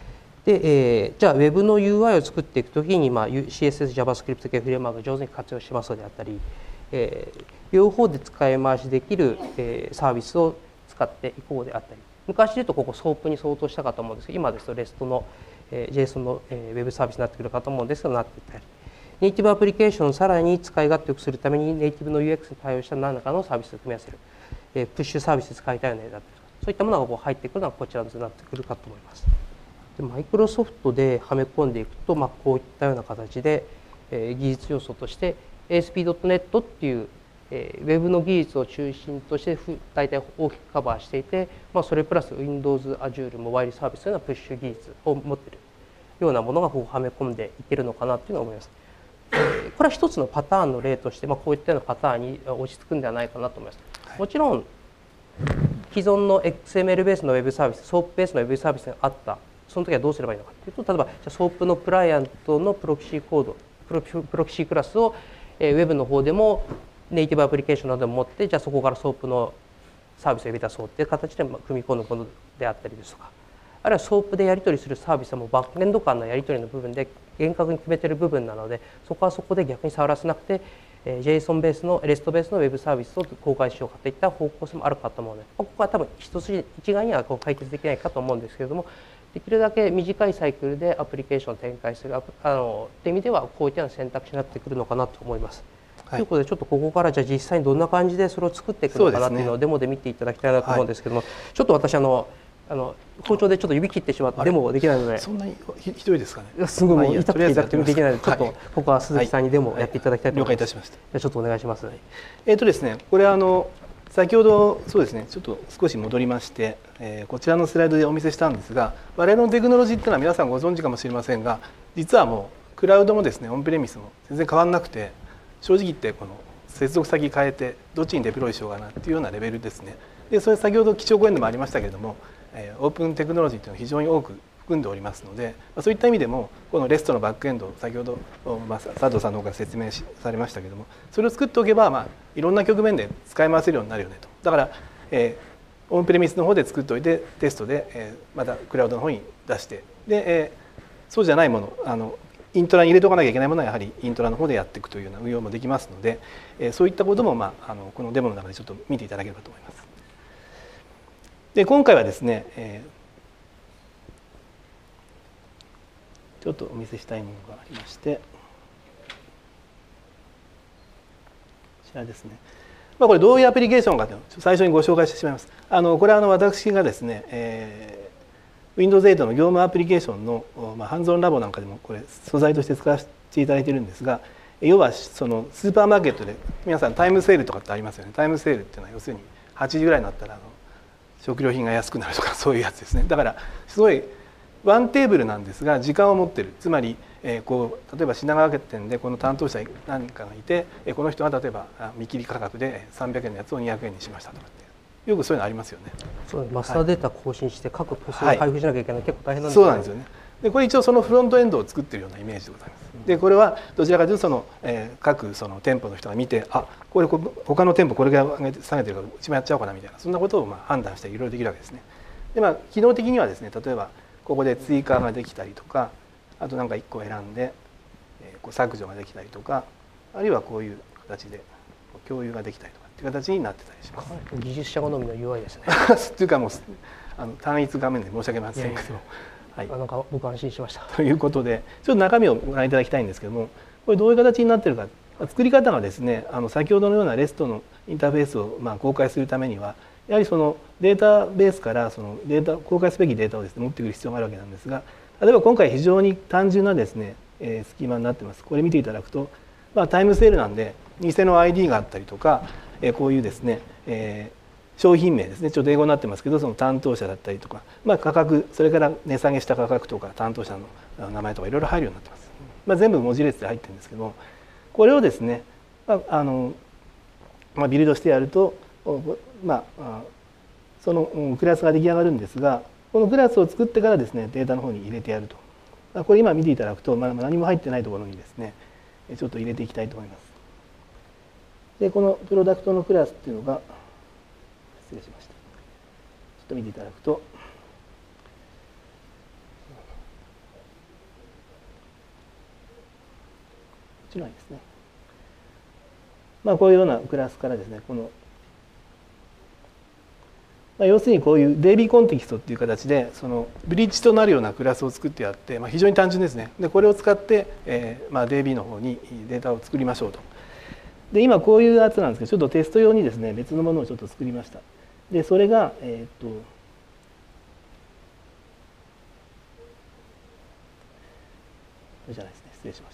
S1: で、えー、じゃあ Web の ユーアイ を作っていくときに、まあ、シーエスエス、JavaScript 系フレームワークを上手に活用しますであったり、えー、両方で使い回しできる、えー、サービスを使っていこうであったり、昔で言うとここ ソープ に相当したかと思うんですけど、今ですと レスト の、えー、JSON の、えー、Web サービスになってくるかと思うんですけど、なっていったり、ネイティブアプリケーションをさらに使い勝手よくするためにネイティブの ユーエックス に対応した何らかのサービスを組み合わせる、えー、プッシュサービスで使いたいよねだったり、そういったものがこう入ってくるのがこちらになってくるかと思います。でマイクロソフトではめ込んでいくと、まあ、こういったような形で、えー、技術要素として エーエスピードットネット っていう、えー、Web の技術を中心として大体大きくカバーしていて、まあ、それプラス Windows、Azure、モバイルサービスのようなプッシュ技術を持っているようなものがここはめ込んでいけるのかなというのを思います。これは一つのパターンの例として、まあ、こういったようなパターンに落ち着くんではないかなと思います。もちろん既存の エックスエムエル ベースの Web サービス、ソープ ベースの Web サービスがあった、その時はどうすればいいのかというと、例えばじゃ ソープ のクライアントのプロキシーコード、プロプロキシークラスを Web の方でもネイティブアプリケーションなども持って、じゃあそこから ソープ のサービスを呼び出そうという形で組み込むものであったりですとか、あるいは ソープ でやり取りするサービスはもうバックエンド間のやり取りの部分で厳格に決めている部分なので、そこはそこで逆に触らせなくて、JSON ベースの レスト ベースの Web サービスを公開しようかといった方向性もあるかと思うので、ここは多分一筋一概にはこう解決できないかと思うんですけれども、できるだけ短いサイクルでアプリケーションを展開するあのという意味ではこういったような選択肢になってくるのかなと思います。はい、ということでちょっとここからじゃあ実際にどんな感じでそれを作っていくのかなというのをデモで見ていただきたいなと思うんですけども、はい、ちょっと私あのあの包丁でちょっと指切ってしまってデモできないので、
S2: そんなにひひどいですかね。
S1: すぐもう痛くて痛くてできないので、ちょっとここは鈴木さんにデモをやっていただきたいと思います。
S2: 了解いたしました。
S1: じゃあちょっとお願いします。はい、
S2: えっとですね、これあの先ほどそうですね、ちょっと少し戻りまして、えー、こちらのスライドでお見せしたんですが、我々のテクノロジーっていうのは皆さんご存知かもしれませんが、実はもうクラウドもですね、オンプレミスも全然変わらなくて、正直言ってこの接続先変えてどっちにデプロイしようかなっていうようなレベルですね。で、それ先ほど基調講演でもありましたけれども、えー、オープンテクノロジーというのは非常に多く含んでおりますので、そういった意味でもこのレストのバックエンド、先ほど、まあ、佐藤さんの方から説明しされましたけれども、それを作っておけば、まあ、いろんな局面で使い回せるようになるよねと。だから、えー、オンプレミスの方で作っておいてテストで、えー、またクラウドの方に出して、で、えー、そうじゃないもの、あのイントラに入れておかなきゃいけないものはやはりイントラの方でやっていくというような運用もできますので、えー、そういったことも、まあ、あのこのデモの中でちょっと見ていただければと思います。で、今回はですね、えー、ちょっとお見せしたいものがありまして、こちらですね。まあ、これどういうアプリケーションかというのを最初にご紹介してしまいます。あのこれはあの私がですね、えー、Windows エイトの業務アプリケーションの、まあ、ハンズオンラボなんかでもこれ素材として使わせていただいているんですが、要はそのスーパーマーケットで皆さんタイムセールとかってありますよね。タイムセールっていうのは要するにはちじぐらいになったらあの食料品が安くなるとかそういうやつですね。だからすごいワンテーブルなんですが時間を持ってる。つまり、えー、こう例えば品川店でこの担当者何かがいて、この人は例えば見切り価格でさんびゃくえんのやつをにひゃくえんにしましたとかってよくそういうのありますよね。
S1: そう、マスターデータ更新して各ポストを配布しなきゃいけない、はい、結構大変なんです
S2: よね。そうなんですよね。でこれ一応そのフロントエンドを作っているようなイメージでございます。でこれはどちらかというとその、えー、各その店舗の人が見て、あこれ他の店舗これぐらい上げて下げてるからうちもやっちゃおうかなみたいな、そんなことをまあ判断していろいろできるわけですね。でまあ機能的にはですね、例えばここで追加ができたりとか、あとなんかいっこ選んで、えー、こう削除ができたりとか、あるいはこういう形で共有ができたりとかっていう形になってたりします。
S1: 技術者好みの ユーアイ ですね。
S2: っていうかもうあの単一画面で申し訳ませんけど。
S1: はい、なんか僕安心しました。
S2: ということでちょっと中身をご覧いただきたいんですけども、これどういう形になっているか、作り方がですね、あの先ほどのようなレストのインターフェースをまあ公開するためにはやはりそのデータベースからそのデータ公開すべきデータをですね持ってくる必要があるわけなんですが、例えば今回非常に単純なですね、えー、スキーマになってます。これ見ていただくと、まあ、タイムセールなんで偽の アイディー があったりとか、えー、こういうですね、えー商品名ですね、ちょっと英語になってますけど、その担当者だったりとか、まあ、価格、それから値下げした価格とか担当者の名前とかいろいろ入るようになってます。まあ、全部文字列で入ってるんですけども、これをですね、まああのまあ、ビルドしてやると、まあ、そのクラスが出来上がるんですが、このクラスを作ってからですねデータの方に入れてやると。これ今見ていただくと、まあ、何も入ってないところにですねちょっと入れていきたいと思います。でこのプロダクトのクラスっていうのが失礼しました。ちょっと見ていただくと、 ちのいですね。まあこういうようなクラスからですね、この、まあ、要するにこういう ディービー コンテキストっていう形でそのブリッジとなるようなクラスを作ってやって、まあ、非常に単純ですね。でこれを使って、えーまあ、ディービー の方にデータを作りましょうと。で今こういうやつなんですけど、ちょっとテスト用にですね別のものをちょっと作りました。でそれがえっ、とこれじゃないですね、失礼しました。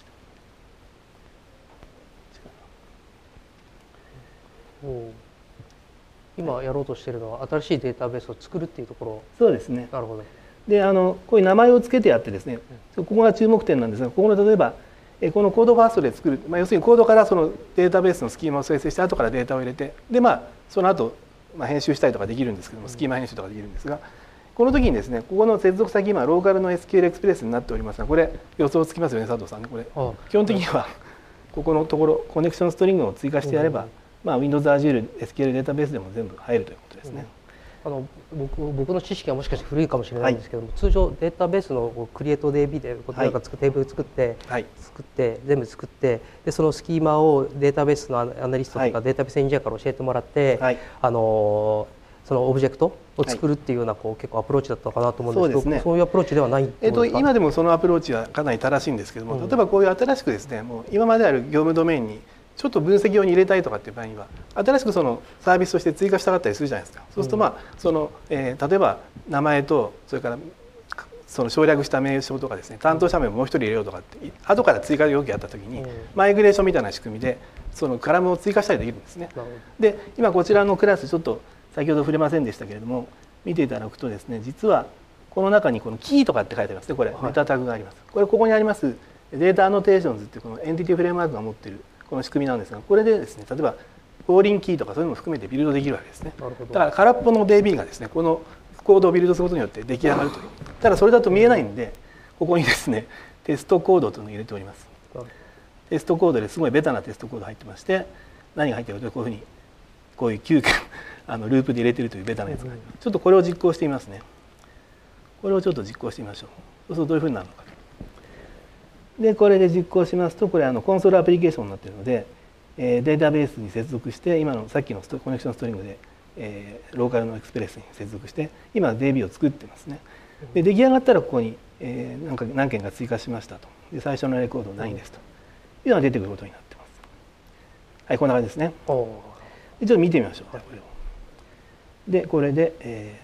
S1: お今やろうとしているのは新しいデータベースを作るっていうところ。
S2: そうですね。
S1: なるほど。
S2: であのこういう名前を付けてやってですね、ここが注目点なんですが、ここの例えばこのコードファーストで作る、まあ、要するにコードからそのデータベースのスキーマを生成して後からデータを入れて、でまあその後、まあ編集したりとかできるんですけども、スキーマ編集とかできるんですが、この時にですねここの接続先今ローカルの エスキューエル エクスプレスになっておりますが、これ予想つきますよね佐藤さんね。これ基本的にはここのところコネクションストリングを追加してやれば、まあ、Windows Azure エスキューエル データベースでも全部入るということですね。
S1: あの 僕, 僕の知識はもしかして古いかもしれないんですけども、はい、通常データベースのクリエイト ディービー でなんかテーブル作って、はい、作って全部作ってでそのスキーマをデータベースのアナリストとかデータベースエンジニアから教えてもらって、はい、あのそのオブジェクトを作るっていうようなこう結構アプローチだったのかなと思うんですけど、そうですね、そういうアプローチではない
S2: えっと今でもそのアプローチはかなり正しいんですけども、例えばこういう新しくですねもう今まである業務ドメインにちょっと分析用に入れたいとかっていう場合には新しくそのサービスとして追加したかったりするじゃないですか。そうするとまあその、えー、例えば名前とそれからその省略した名称とかですね、担当者名ももう一人入れようとかって後から追加要求やった時にマイグレーションみたいな仕組みでそのカラムを追加したりできるんですね。で今こちらのクラスちょっと先ほど触れませんでしたけれども見ていただくとですね、実はこの中にこのキーとかって書いてありますね。これメタタグがあります。これここにありますデータアノテーションズっていうこのエンティティフレームワークが持っているこの仕組みなんですが、これでですね例えばフォーリンキーとかそういうのも含めてビルドできるわけですね。だから空っぽの ディービー がですねこのコードをビルドすることによって出来上がるという。ただそれだと見えないんでここにですねテストコードというのを入れております。テストコードですごいベタなテストコード入ってまして、何が入っているかというとこういうふうにこういう急遽あのループで入れてるというベタなやつがあります。ちょっとこれを実行してみますね。これをちょっと実行してみましょう。そうするとどういうふうになるのか。でこれで実行しますとこれあのコンソールアプリケーションになっているので、えー、データベースに接続して今のさっきのストコネクションストリングで、えー、ローカルのエクスプレスに接続して今 ディービー を作ってますね。で出来上がったらここに、えー、なんか何件か追加しましたと。で最初のレコード何ですというのが出てくることになってます。はい、こんな感じですね。でちょっと見てみましょうこれを。でこれで、え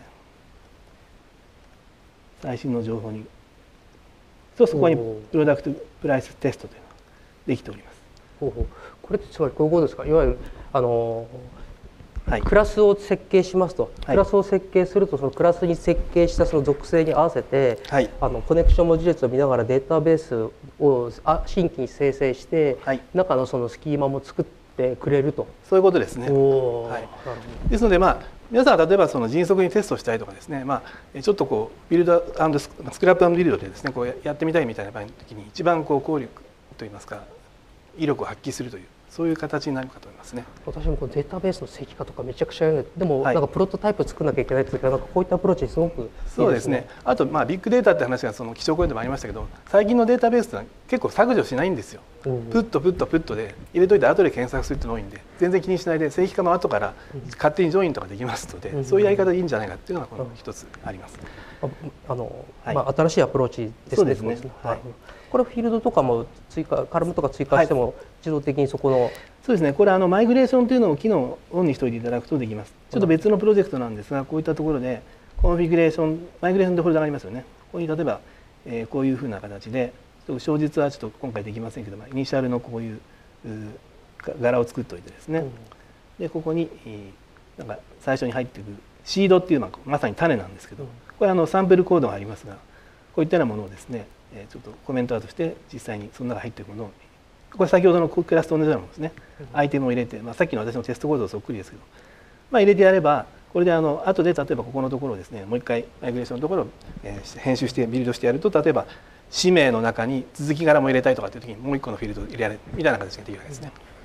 S2: ー、最新の情報にそうそこにプロダクトプライステストというのができております。
S1: ほうほうこれってつまりこういうことですか。いわゆるあの、はい、クラスを設計しますと、クラスを設計するとそのクラスに設計したその属性に合わせて、はい、あのコネクション文字列を見ながらデータベースを新規に生成して、はい、中のそのスキーマも作ってくれると。
S2: そういうことですね。はい、ですのでまあ皆さんは例えばその迅速にテストしたいとかですね、まあ、ちょっとこうビルド&スクラップ&ビルドでですねこうやってみたいみたいな場合の時に一番こう効力といいますか威力を発揮するというそういう形になるかと思いますね。
S1: 私もこのデータベースの石化とかめちゃくちゃやるでもなんかプロトタイプ作らなきゃいけないというか、なんかこういったアプローチすごくいいですね。
S2: そうですね。あとまあビッグデータって話がその基調講演でもありましたけど、最近のデータベースってのは結構削除しないんですよ。うん、プッとプッとプッとで入れといて後で検索するっていうのが多いんで全然気にしないで正規化も後から勝手にジョインとかできますので、うん、そういうやり方でいいんじゃないかっていうのがこの一つあります。
S1: うん、あの、はい、まあ新しいアプローチですね。そうですね。はい、これフィールドとかも追加カラムとか追加しても自動的にそこの、はい、
S2: そうですね。これあのマイグレーションというのを機能をオンにしておいていただくとできます。ちょっと別のプロジェクトなんですが、こういったところでコンフィギュレーションマイグレーションとフォルダがありますよね。ここに例えば、えー、こういうふうな形で詳実はちょっと今回できませんけど、イニシャルのこういう柄を作っておいてですね、うん、でここになんか最初に入っていくシードっていうのはまさに種なんですけど、これあのサンプルコードがありますが、こういったようなものをですねちょっとコメントアウトして実際にその中に入っているものをこれ先ほどのクラスと同じようなものですね、うん、アイテムを入れて、まあ、さっきの私のテストコードとそっくりですけど、まあ、入れてやればこれであの後で例えばここのところをですねもう一回マイグレーションのところを、えー、編集してビルドしてやると、例えば氏名の中に続き柄も入れたいとかっていう時にもう一個のフィールドを入れられるみたいな形ができるわけですね。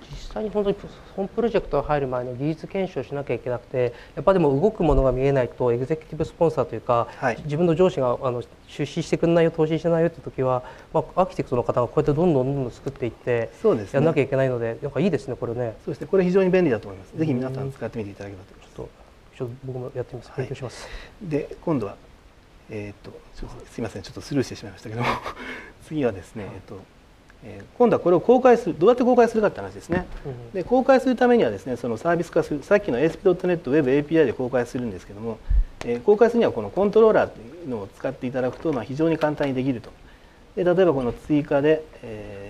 S1: 実際に本当に本プロジェクトが入る前の技術検証しなきゃいけなくて、やっぱでも動くものが見えないとエグゼクティブスポンサーというか、はい、自分の上司があの出資してくれないよ、投資してないよって時は、まあ、アーキテクトの方がこうやってどんどんどんどん作っていってやらなきゃいけないので、なんかいいですねこれね。
S2: そうですね、これ非常に便利だと思います。ぜひ皆さん使ってみていただければと思います。
S1: ちょっとちょっと僕もやってみます。勉強します。
S2: はい、で今度はえっ、ー、とちょっとすいません、ちょっとスルーしてしまいましたけども次はですね、えっ、ー、とえー、今度はこれを公開する、どうやって公開するかって話ですね。うん、で公開するためにはですね、そのサービス化する、さっきの エーエスピードットネット Web エーピーアイ で公開するんですけども、えー、公開するにはこのコントローラーというのを使っていただくと、まあ、非常に簡単にできると。で例えばこの追加で、え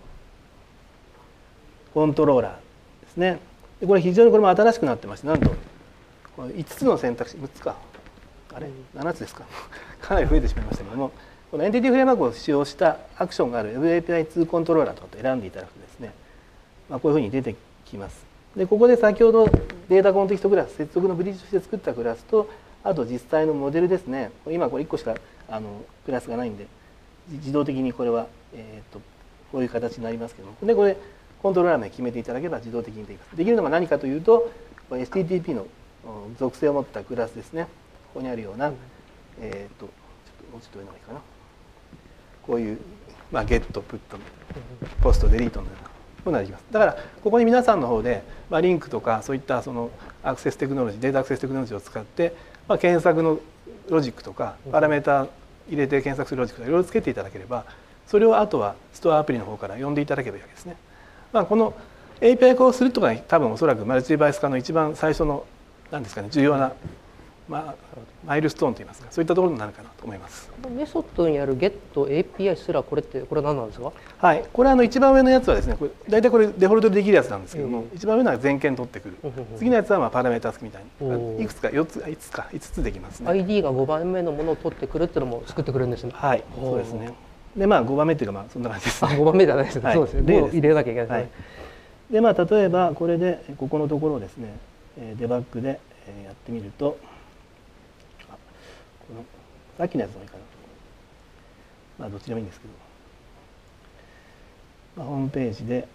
S2: ー、コントローラーですね。でこれ非常にこれも新しくなってまして、なんとこのいつつの選択肢、むっつか、あれななつですかかなり増えてしまいましたけども、このエンティティフレームワークを使用したアクションがある Web エーピーアイツー コントローラーとかと選んでいただくとですね、まあ、こういうふうに出てきます。でここで先ほどデータコンテキストクラス、接続のブリッジとして作ったクラスと、あと実際のモデルですね。今これいっこしかあのクラスがないんで、自動的にこれは、えー、とこういう形になりますけども、でこれコントローラー名決めていただければ自動的にできます。できるのが何かというと、エスティーティーピー の属性を持ったクラスですね。ここにあるような、えっ、とちょっともうちょっと上の方がいいかな。こういう、まあ、ゲット、プット、ポスト、デリートのようなこうなります。だからここに皆さんの方で、まあ、リンクとかそういったそのアクセステクノロジー、データアクセステクノロジーを使って、まあ、検索のロジックとかパラメータ入れて検索するロジックとかいろいろつけていただければ、それをあとはストアアプリの方から呼んでいただければいいわけですね。まあ、この エーピーアイ 化をするとか多分おそらくマルチデバイス化の一番最初の何ですかね、重要な、まあ、マイルストーンといいますか、そういったところになるかなと思います。
S1: メソッドにある ゲット エーピーアイ すらこれってこれは何なんですか？
S2: はい、これあの一番上のやつはですね、これ大体これデフォルトでできるやつなんですけども、うん、一番上のは全件取ってくる。うん、次のやつはまあパラメータ付きみたいに、いくつかよっつ、いつつかいつつできますね。
S1: アイディー がごばんめのものを取ってくるっていうのも作ってくるんですね。
S2: はい、そうですね。でまあごばんめっていうかまあそんな感じですね。
S1: ごばんめじゃないですね。はい、そうですね。ご入れなきゃいけないですね。はい、
S2: でまあ例えばこれでここのところをですね、デバッグでやってみると、このさっきのやつもいいかな。まあどっちでもいいんですけど、まあ、ホームページで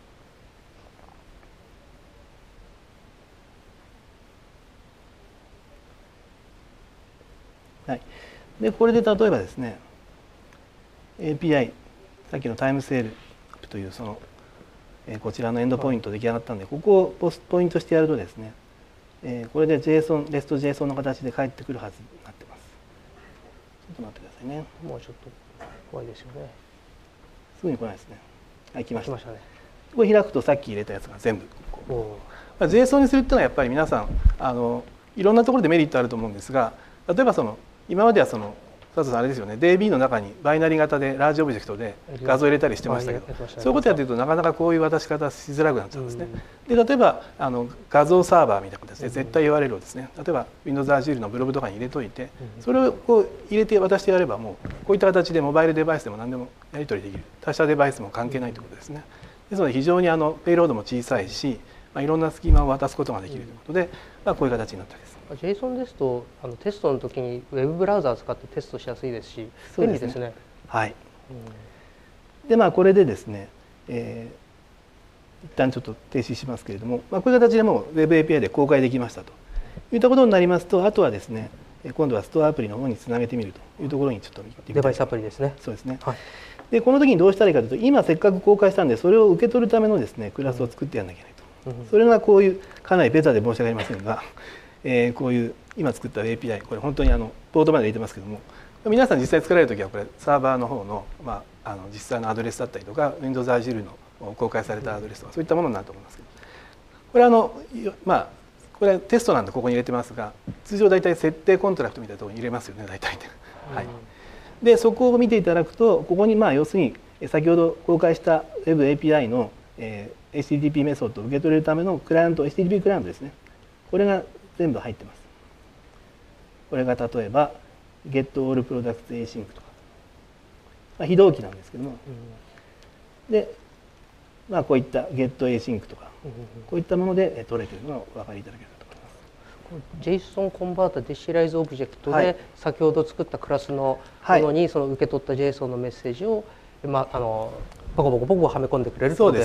S2: はい、でこれで例えばですね エーピーアイ さっきのタイムセールというその、えー、こちらのエンドポイント出来上がったんで、ここをポスポイントしてやるとですね、えー、これで JSON、レスト JSON の形で返ってくるはずになってます。ちょっと待ってくださいね。
S1: もうちょっと怖いですよね。
S2: すぐに来ないですね。はい、来ました。
S1: 来ましたね。
S2: これ開くとさっき入れたやつが全部こう、まあ、JSON にするっていうのはやっぱり皆さんあのいろんなところでメリットあると思うんですが、例えばその今まではその佐藤さんあれですよね、 ディービー の中にバイナリ型でラージオブジェクトで画像を入れたりしてましたけど、そういうことやってるとなかなかこういう渡し方しづらくなっちゃうんですね。で例えばあの画像サーバーみたいな形で絶対 ユーアールエル をですね、例えば Windows Azure のブログとかに入れといて、それをこう入れて渡してやれば、もうこういった形でモバイルデバイスでも何でもやり取りできる、他社デバイスも関係ないということですね。ですので非常にあのペイロードも小さいし、まあ、いろんなスキーマを渡すことができるということで、まあ、こういう形になったわけです。
S1: JSON ですとあのテストの時にウェブブラウザーを使ってテストしやすいですし、便利ですね。
S2: はい。うん、でまあこれでですね、えー、一旦ちょっと停止しますけれども、まあ、こういう形でもう Web エーピーアイ で公開できましたといったことになりますと、あとはですね、今度はストアアプリの方につなげてみるというところにちょっと見てみたい。
S1: デバイスアプリですね。
S2: そうですね。
S1: はい、
S2: でこの時にどうしたらいいかというと、今せっかく公開したんでそれを受け取るためのですねクラスを作ってやらなきゃいけないと。うん、それがこういうかなりベタで申し訳ありませんが、えー、こういう今作った エーピーアイ、これ本当にあのボードまで入れてますけども、皆さん実際作られる時はこれサーバーの方の、まあ、あの実際のアドレスだったりとか Windows Azure の公開されたアドレスとかそういったものになると思いますけど、これあのまあこれはテストなんでここに入れてますが、通常大体設定コントラクトみたいなところに入れますよね大体ね。はい、でそこを見ていただくと、ここにまあ要するに先ほど公開した Web エーピーアイ の、えー、エイチティーティーピー メソッドを受け取れるためのクライアント エイチティーティーピー クライアントですね、これが全部入ってます。これが例えば Get All Products Async とか、まあ、非同期なんですけども、うん、で、まあ、こういった Get Async とか、うん、こういったもので取れているのがお分かりいただけると思い
S1: ます。JSON コンバータデシライズオブジェクトで先ほど作ったクラスのものにその受け取った JSON のメッセージを、まあ、あのポコポコポコはめ込んでくれる
S2: そうですね。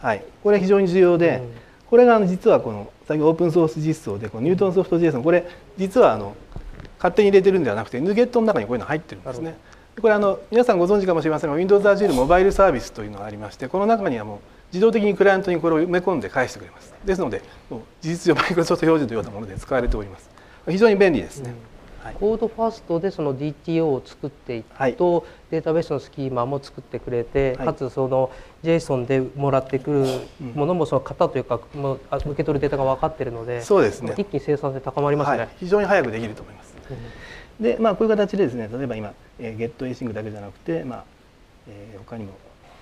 S2: はい、これ非常に重要で、
S1: うん、
S2: これがあの実はこの先ほどオープンソース実装でこのニュートンソフト ジェイソン、これ実はあの勝手に入れてるんではなくて ヌゲットの中にこういうの入ってるんですね。これあの皆さんご存知かもしれませんが Windows Azure モバイルサービスというのがありまして、この中にはもう自動的にクライアントにこれを埋め込んで返してくれます。ですのでもう事実上マイクロソフト標準というようなもので使われております。非常に便利ですね。
S1: うん、はい、コードファーストでその ディーティーオー を作っていくと、はい、データベースのスキーマも作ってくれて、はい、かつその JSON でもらってくるものもその型というか、うん、受け取るデータが分かっているので、
S2: そうですね、
S1: 一気に生産性高まりますね。はい、
S2: 非常に早くできると思います。うん、で、まあこういう形でですね、例えば今、えー、ゲットエーシングだけじゃなくて、まあえー、他にも、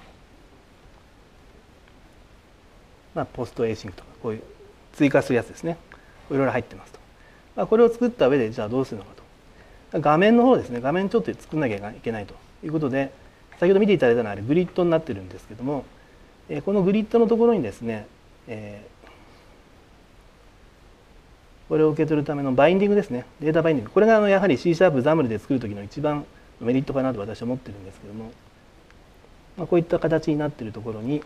S2: まあ、ポストエーシングとかこういう追加するやつですね、いろいろ入ってますと。まあ、これを作った上でじゃあどうするのかと。画面の方ですね、画面ちょっと作んなきゃいけないということで、先ほど見ていただいたのはあれグリッドになってるんですけども、えー、このグリッドのところにですね、えー、これを受け取るためのバインディングですね、データバインディング、これがあのやはり C シャープザムルで作る時の一番メリットかなと私は思ってるんですけども、まあ、こういった形になっているところに、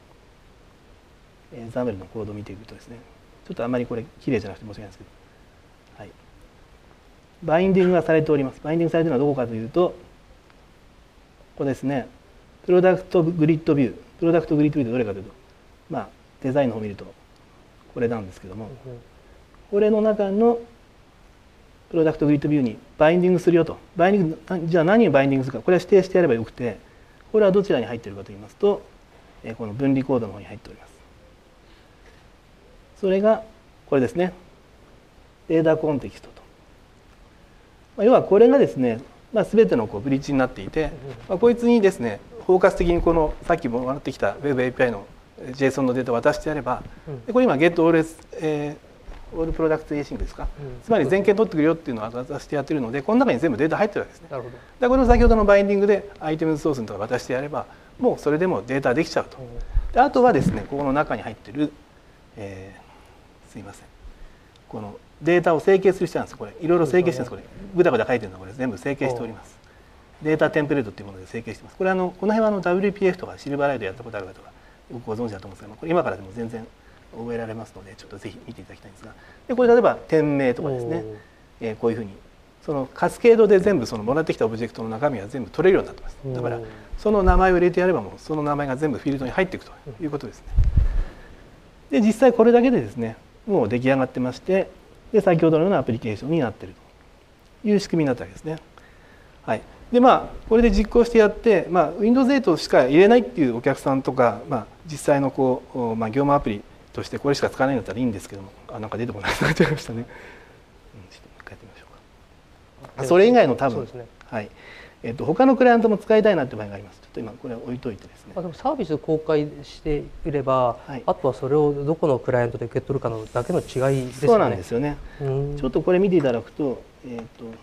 S2: えー、ザムルのコードを見ていくとですね、ちょっとあんまりこれ綺麗じゃなくて申し訳ないですけど、はい、バインディングがされております。バインディングされているのはどこかというと、ここですね、プロダクトグリッドビュー、プロダクトグリッドビューってどれかというと、まあ、デザインの方を見ると、これなんですけども、これの中のプロダクトグリッドビューにバインディングするよと。バインディング、じゃあ何をバインディングするか、これは指定してやればよくて、これはどちらに入っているかといいますと、この分離コードの方に入っております。それがこれですね、データコンテキストと。要はこれがですね、まあ、全てのこうブリッジになっていて、まあ、こいつにですね包括的にこのさっきもらってきた Web エーピーアイ の JSON のデータを渡してやれば、でこれ今 GetAll、えー、All Product Async ですか、うん、つまり全件取ってくるよっていうのを渡してやってるので、この中に全部データ入ってるわけですね。なるほど。でこれを先ほどのバインディングでアイテムソースとか渡してやれば、もうそれでもデータできちゃうと。であとはですねここの中に入ってる、えー、すいません、このデータを整形する必要なんです。これいろいろ整形してるんです。これぐだぐだ書いてるのはこれ全部整形しております。データテンプレートっていうもので整形してます。これあのこの辺はあの ダブリューピーエフ とかシルバーライドやったことある方がよくご存知だと思うんですが、これ今からでも全然覚えられますのでちょっとぜひ見ていただきたいんですが、でこれ例えば店名とかですね、えー、こういうふうにそのカスケードで全部そのもらってきたオブジェクトの中身は全部取れるようになってます。だからその名前を入れてやればもうその名前が全部フィールドに入っていくということですね。で実際これだけでですねもう出来上がってまして、で先ほどのようなアプリケーションになっているという仕組みになったわけですね。はい、でまあこれで実行してやって、まあ、ウィンドウズエイトしか入れないっていうお客さんとか、まあ、実際のこう、まあ、業務アプリとしてこれしか使わないんだったらいいんですけども、あなんか出てこなくなっちゃいましたね。うん、ちょっともう一回やってみましょうか。それ以外の多分、ね、はいえー、と他のクライアントも使いたいなって場合があります。ちょっと今これ置いといてですね。
S1: あでもサービス公開していれば、はい、あとはそれをどこのクライアントで受け取るかのだけの違いですよね。
S2: そうなんですよね。ちょっとこれ見ていただくと、えーと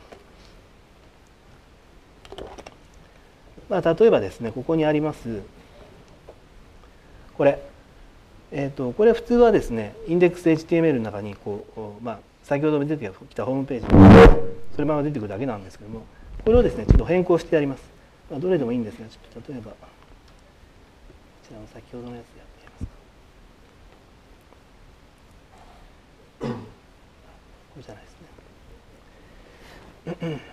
S2: まあ、例えばですねここにありますこれ、えー、とこれ普通はですねインデックス エイチティーエムエル の中にこう、まあ、先ほど出てきたホームページそれまま出てくるだけなんですけども、これをですねちょっと変更してやります。まあ、どれでもいいんですが、ちょっと例えばこちらの先ほどのやつでやってみますか。これじゃないですね。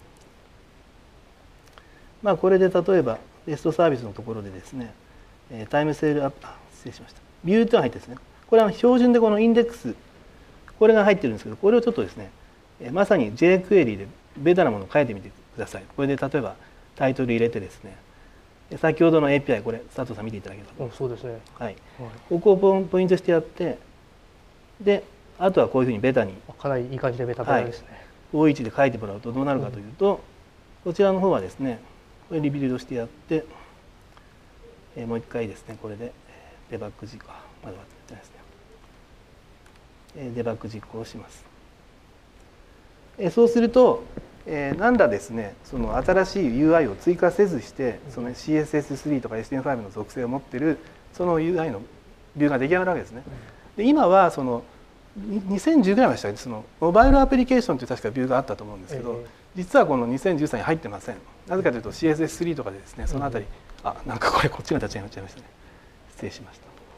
S2: まあこれで例えばレストサービスのところでですねタイムセールアップ失礼しましたビューというのが入ってですね、これは標準でこのインデックスこれが入ってるんですけど、これをちょっとですねまさに ジェイクエリー でベタなものを書いてみてください。これで例えばタイトル入れてですね、先ほどの エーピーアイ これ佐藤さん見ていただければ、
S1: そうですね、
S2: はい、ここをポイントしてやって、であとはこういうふうにベタに
S1: かなりいい感じでベタベタですね、はい、
S2: オーワン で書いてもらうとどうなるかというと、うん、こちらの方はですねこれリビルドしてやって、えー、もう一回ですねこれでデバッグ実行まだ終わってないですね、えー、デバッグ実行をします。えー、そうすると、えー、なんだですねその新しい ユーアイ を追加せずしてその シーエスエススリー とか エスティーエムファイブ の属性を持っているその ユーアイ のビューが出来上がるわけですね。で今はそのにせんじゅうぐらいまでしたね、そのモバイルアプリケーションという確かビューがあったと思うんですけど、えー、実はこのにせんじゅうさんに入ってません。なぜかというと シーエスエススリー とかでですねそのあたり、うん、あなんかこれこっちが立ち上がっちゃいましたね。失礼しました。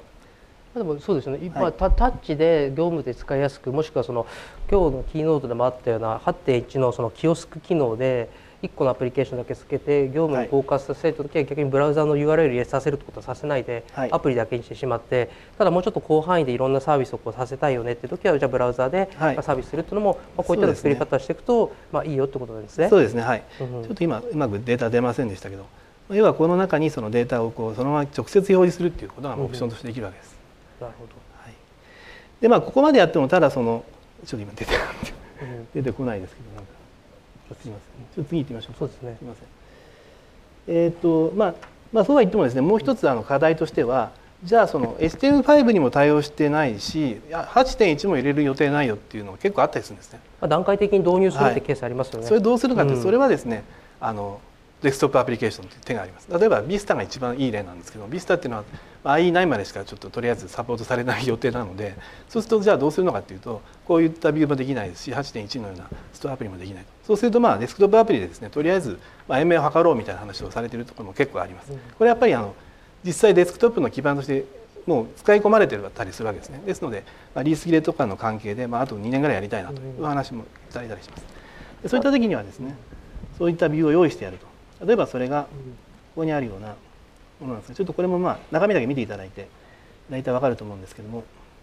S1: でもそうですね、今、
S2: はい、
S1: タッチで業務で使いやすく、もしくはその今日のキーノートでもあったような はちてんいち のそのキオスク機能でいっこのアプリケーションだけつけて業務にフォーカスさせるときは逆にブラウザの ユーアールエル 入れさせるってことはさせないで、
S2: はい、
S1: アプリだけにしてしまって、ただもうちょっと広範囲でいろんなサービスをこうさせたいよねっていうときはじゃあブラウザでサービスするっていうのも、まあ、こういった作り方をしていくと、まあ、いいよってことなんですね。
S2: そうですね、はい、
S1: うんうん、
S2: ちょっと今うまくデータ出ませんでしたけど、要はこの中にそのデータをこうそのまま直接表示するっていうことがオプションとしてできるわけです。
S1: うんうん、なるほど。
S2: はい、でまあここまでやってもただそのちょっと今出て出てこないですけど、なんかすみません。ちょっと次行ってみましょう。
S1: そうですね。
S2: すみません。えっ、ー、とまあまあそうは言ってもですね、もう一つあの課題としては、じゃあその エイチティーエムファイブ にも対応してないし、はちてんいち も入れる予定ないよっていうのが結構あったりするんですね。
S1: まあ、段階的に導入するってケースありますよね。はい、
S2: それどうするかって、それはですね、うん、あのデスクトップアプリケーションという手があります。例えば Vista が一番いい例なんですけど、Vista っていうのは アイイーナイン までしかちょっととりあえずサポートされない予定なので、そうするとじゃあどうするのかっていうと、こういったビューもできないですし はちてんいち のようなストアアプリもできないと。そうするとまあデスクトップアプリでですね、とりあえずまあ延命を図ろうみたいな話をされているところも結構あります。これやっぱりあの実際デスクトップの基盤としてもう使い込まれてたりするわけですね。ですので、まあ、リース切れとかの関係で、まあ、あとにねんぐらいやりたいなという話もされたりします。でそういった時にはですね、そういったビューを用意してやると。例えばそれがここにあるようなものなんですが、ちょっとこれもまあ中身だけ見ていただいて大体わかると思うんですけども、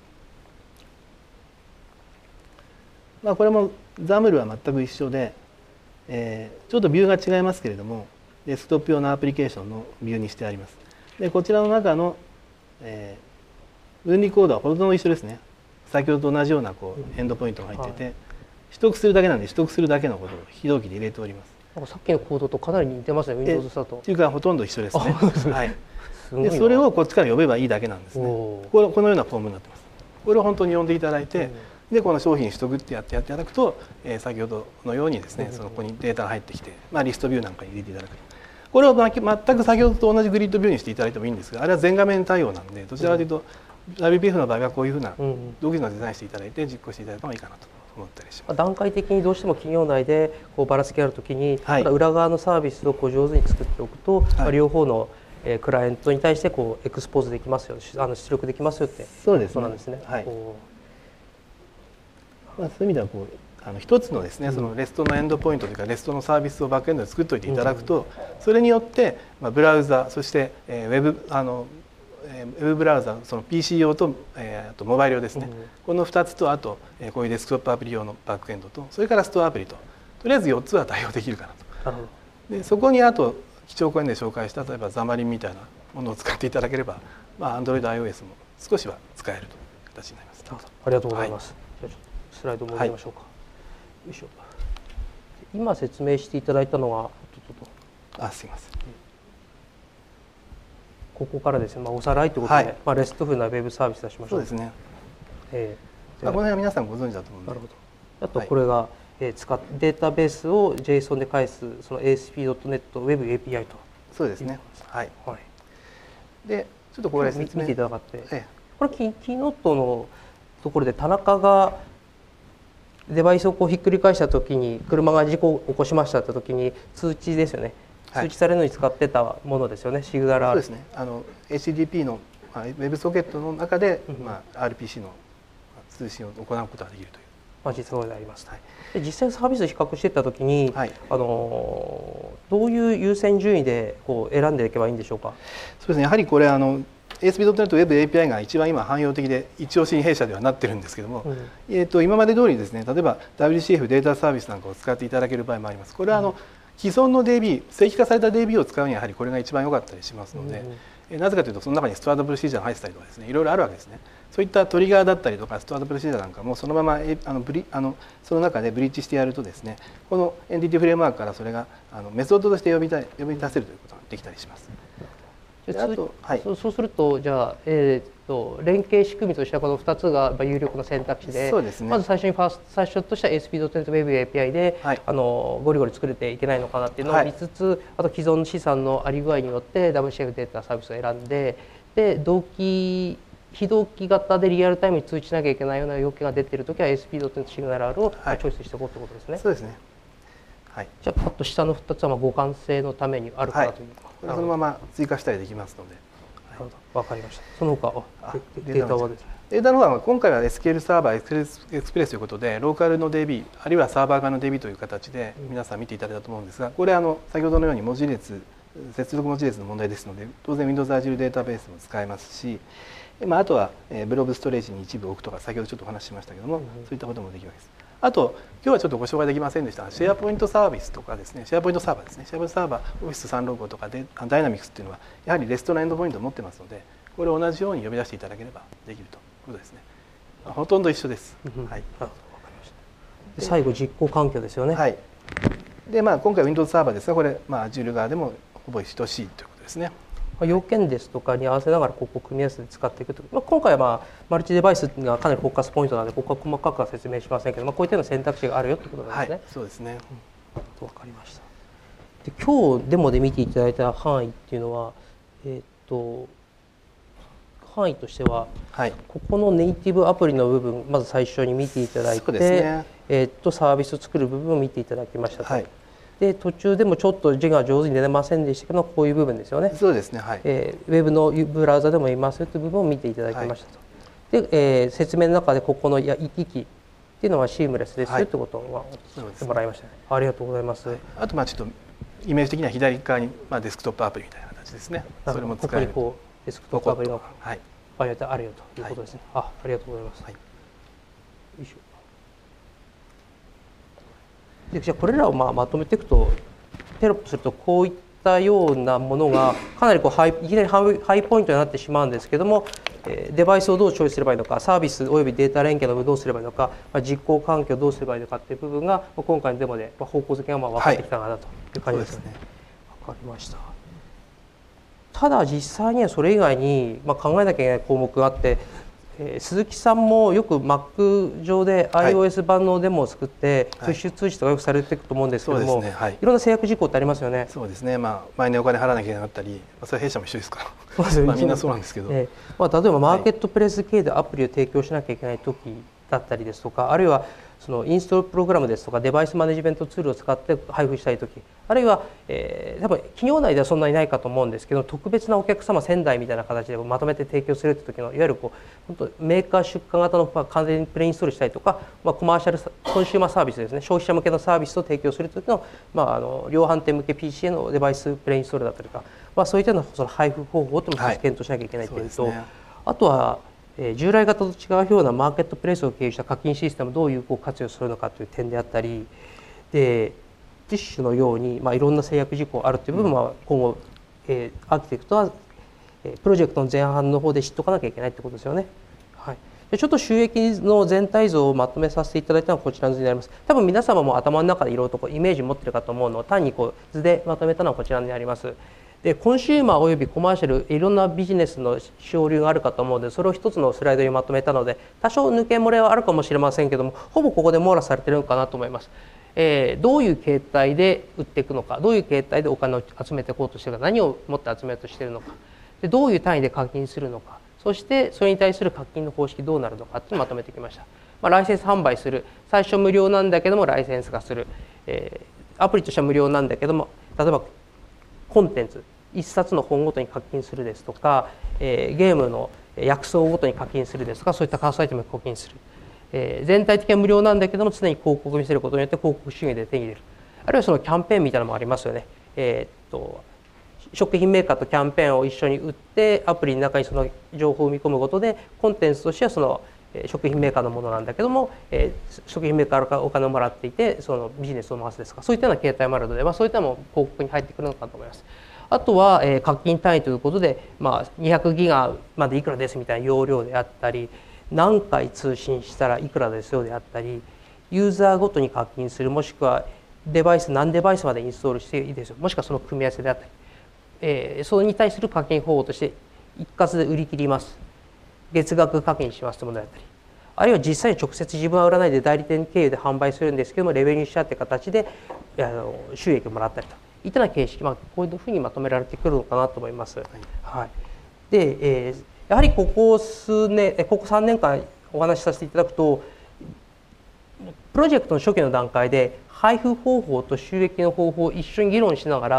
S2: まあこれも ザムル は全く一緒で、えー、ちょっとビューが違いますけれども、デスクトップ用のアプリケーションのビューにしてあります。でこちらの中の、えー、分離コードはほとんど一緒ですね。先ほどと同じようなこうエンドポイントが入ってて、はい、取得するだけなんで取得するだけのことを非同期で入れております。
S1: なんかさっきのコードとかなり似てますね、Windows だと。
S2: っていうかほとんど一緒ですね。はい。でそれをこっちから呼べばいいだけなんですね。このこのようなフォームになってます。これを本当に呼んでいただいて、でこの商品取得ってやってやっていただくと、えー、先ほどのようにですね、そのここにデータが入ってきて、まあ、リストビューなんかに入れていただく。これを全く先ほどと同じグリッドビューにしていただいてもいいんですが、あれは全画面対応なので、どちらかというと ダブリューピーエフ の場合はこういうふうな独自のデザインしていただいて実行していただいた方がいいかなと思ったりします。
S1: 段階的にどうしても企業内でこうばらつきあるときに、
S2: はい、
S1: ただ裏側のサービスをこう上手に作っておくと、はい、まあ、両方のえー、クライアントに対してこうエクスポーズできますよ、あの出力できますよって
S2: そうですね。
S1: そうなんですね。
S2: はい。まあ、そういう意味ではこうあの一つのですね、そのレストのエンドポイントというかレストのサービスをバックエンドで作っておいていただくと、それによってまあブラウザ、そしてえー、ウェブあのウェブブラウザ、その ピーシー 用と、えー、あとモバイル用ですね、このふたつと、あと、えー、こういうデスクトップアプリ用のバックエンドと、それからストアアプリと、とりあえずよっつは対応できるかなと。なるほど。でそこにあと基調講演で紹介した例えばザマリンみたいなものを使っていただければ、まあ、Android、iOS も少しは使えるという形になります。
S1: ありがとうございます。はい、じゃあちょっとスライド戻りましょうか。はい、よいしょ。今説明していただいたのは、
S2: あ、すいません。
S1: ここからですね、まあ、おさらいということで、はい、まあ、レストフルなウェブサービス出しましょう。
S2: そうですね。
S1: え
S2: ー、この辺は皆さんご存知だと思うんで。
S1: なるほど。あとこれが、はい、えー、使っデータベースを ジェイソン で返すその エーエスピードットネット Web エーピーアイ と。
S2: そうですね。はい。
S1: はい。
S2: で、ちょっとこれ
S1: 説明見ていただいて、
S2: ええ、
S1: これキキーノットのところで田中がデバイスをこうひっくり返したときに車が事故を起こしましたってときに通知ですよね。通知されるのに使ってたものですよね。シグナル R。
S2: そうですね。あの エイチティーティーピー のウェブソケットの中で、うん、まあ アールピーシー の通信を行うことができるという。
S1: まあ実装であります。はい、で実際サービス比較していったときに、はい、あのどういう優先順位でこう選んでいけばいいんでしょうか。
S2: そうですね。やはりこれあの エーエスピードットネット Web エーピーアイ が一番今汎用的で一押しに弊社ではなってるんですけども、うん、えーと今まで通りですね、例えば ダブリューシーエフ データサービスなんかを使っていただける場合もあります。これはあの、うん、既存の ディービー、正規化された ディービー を使うにはやはりこれが一番良かったりしますので、うん、なぜかというとその中にストアードプロシージャーが入ってたりとかですね、いろいろあるわけですね。そういったトリガーだったりとかストアードプロシージャーなんかもそのままあのブリあのその中でブリッジしてやるとですね、このエンティティフレームワークからそれがあのメソッドとして呼びたい呼び出せるということができたりします。
S1: あとはい、そう、そうするとじゃあ、えー、と連携仕組みとしてはこのふたつが有力な選択肢で、そうですね、まず最初にファースト最初としては エーエスピードットネット Web エーピーアイ で、はい、あのゴリゴリ作れていけないのかなっていうのを見つつ、はい、あと既存の資産のあり具合によって ダブリューシーエフ データサービスを選んで、で同期非同期型でリアルタイムに通知しなきゃいけないような要件が出ているときは エーエスピードットネット シグナル R をチョイスしておこうということですね。はい、
S2: そうですね。はい、
S1: じゃあパッと下のふたつはまあ互換性のためにあるかなという、はい、
S2: これそのまま追加したりできますので。
S1: るほど、わかりました。その他
S2: あ
S1: データはですね。
S2: データの方は今回は エスキューエル サーバーエクスプレスということでローカルの ディービー あるいはサーバー側の ディービー という形で皆さん見ていただいたと思うんですが、これあの先ほどのように文字列接続文字列の問題ですので当然 Windows Azure データベースも使えますし、まあ、あとはブロブストレージに一部置くとか先ほどちょっとお話ししましたけども、そういったこともできるわけです。あと今日はちょっとご紹介できませんでしたシェアポイントサービスとかですね、シェアポイントサーバーですね、シェアポイントサーバーオフィスさんろくごとかでダイナミクスっていうのはやはりレストのエンドポイントを持ってますので、これを同じように呼び出していただければできるということですね。ほとんど一緒です。はい。
S1: 最後実行環境ですよね。
S2: はい。でまあ今回 Windows サーバーですが、これまあ Azure 側でもほぼ等しいということですね。
S1: 要件ですとかに合わせながらここを組み合わせて使っていくと、まあ、今回は、まあ、マルチデバイスがかなりフォーカスポイントなのでここは細かくは説明しませんけど、まあ、こういったような選択肢があるよということなんですね。
S2: はい、そうですね。
S1: うん、分かりました。で今日デモで見ていただいた範囲っていうのは、えー、っと範囲としては、はい、ここのネイティブアプリの部分まず最初に見ていただいて、ねえー、っとサービスを作る部分を見ていただきましたと。はい、で途中でもちょっと字が上手に出ませんでしたけど、こういう部分ですよね。
S2: そうですね、はい、
S1: えー、ウェブのブラウザでもいますよという部分を見ていただきましたと。はい、で、えー、説明の中でここの行き来っていうのはシームレスですよ、はい、ということを言ってもらいましたね。ありがとうございます。はい、
S2: あとまあちょっとイメージ的には左側にまあデスクトップアプリみたいな形ですね。それも使える。
S1: ここにこうデスクトップアプリがあるよということですね。はい、あ、ありがとうございます。はい、よいしょ。でじゃあこれらをまあまとめていくと、テロップするとこういったようなものがかなりこうハイいきなりハイポイントになってしまうんですけども、えー、デバイスをどうチョイスすればいいのか、サービスおよびデータ連携の部分をどうすればいいのか、まあ、実行環境をどうすればいいのかっていう部分が今回のデモで方向づけがまあ分かってきたかなという感じですね。はい、分かりました。ただ実際にはそれ以外にまあ考えなきゃいけない項目があって、えー、鈴木さんもよく Mac 上で iOS 版のデモを作って、はい、プッシュ通知とかよくされていくと思うんですけども、ね、はい、いろんな制約事項ってありますよね。
S2: そうですね、まあ、前にお金払わなきゃいけなかったり、それは弊社も一緒ですからまあみんなそうなんですけど、
S1: えーまあ、例えばマーケットプレイス系でアプリを提供しなきゃいけない時だったりですとか、あるいはそのインストールプログラムですとかデバイスマネジメントツールを使って配布したいとき、あるいは、えー、多分企業内ではそんなにないかと思うんですけど、特別なお客様せんだいみたいな形でまとめて提供するという時のいわゆるこう本当メーカー出荷型の完全にプレインストールしたりとか、まあ、コマーシャルコンシューマーサービスですね、消費者向けのサービスを提供する時の、まあ、あの量販店向け ピーシー へのデバイスプレインストールだったりとか、まあ、そういったようなその配布方法というのを検討しなきゃいけないというと、はい、ね、あとは従来型と違うようなマーケットプレイスを経由した課金システムをどう有効活用するのかという点であったりで、ティッシュのように、まあ、いろんな制約事項あるという部分は今後、えー、アーキテクトはプロジェクトの前半の方で知っておかなきゃいけないということですよね。はい、でちょっと収益の全体像をまとめさせていただいたのはこちらの図になります。多分皆様も頭の中でいろいろとこうイメージを持っているかと思うのを単にこう図でまとめたのはこちらになります。でコンシューマーおよびコマーシャルいろんなビジネスの省流があるかと思うので、それを一つのスライドにまとめたので多少抜け漏れはあるかもしれませんけども、ほぼここで網羅されているのかなと思います。えー、どういう形態で売っていくのか、どういう形態でお金を集めていこうとしているか、何をもって集めようとしているのか、でどういう単位で課金するのか、そしてそれに対する課金の方式どうなるのかというのをまとめてきました。まあ、ライセンス販売する、最初無料なんだけどもライセンス化する、えー、アプリとしては無料なんだけども例えばコンテンツ一冊の本ごとに課金するですとか、えー、ゲームの薬草ごとに課金するですとか、そういったカーストアイテムに課金する、えー、全体的には無料なんだけども常に広告を見せることによって広告収入で手に入れる、あるいはそのキャンペーンみたいなのもありますよね。えー、っと食品メーカーとキャンペーンを一緒に売ってアプリの中にその情報を見込むことでコンテンツとしてはその食品メーカーのものなんだけども、えー、食品メーカーからお金をもらっていてそのビジネスを回すですとか、そういったような形態もあるので、まあ、そういったのも広告に入ってくるのかと思います。あとは、えー、課金単位ということで、まあ、にひゃくギガまでいくらですみたいな容量であったり、何回通信したらいくらですよであったり、ユーザーごとに課金する、もしくはデバイス何デバイスまでインストールしていいですよ、もしくはその組み合わせであったり、えー、それに対する課金方法として一括で売り切ります、月額課金しますというものであったり、あるいは実際に直接自分は売らないで代理店経由で販売するんですけどもレベニューシェアって形であの収益をもらったりといったような形式、まあ、こういうふうにまとめられてくるのかなと思います。はいはい、で、えー、やはりここ数年ここさんねんかんお話しさせていただくと、プロジェクトの初期の段階で配布方法と収益の方法を一緒に議論しながら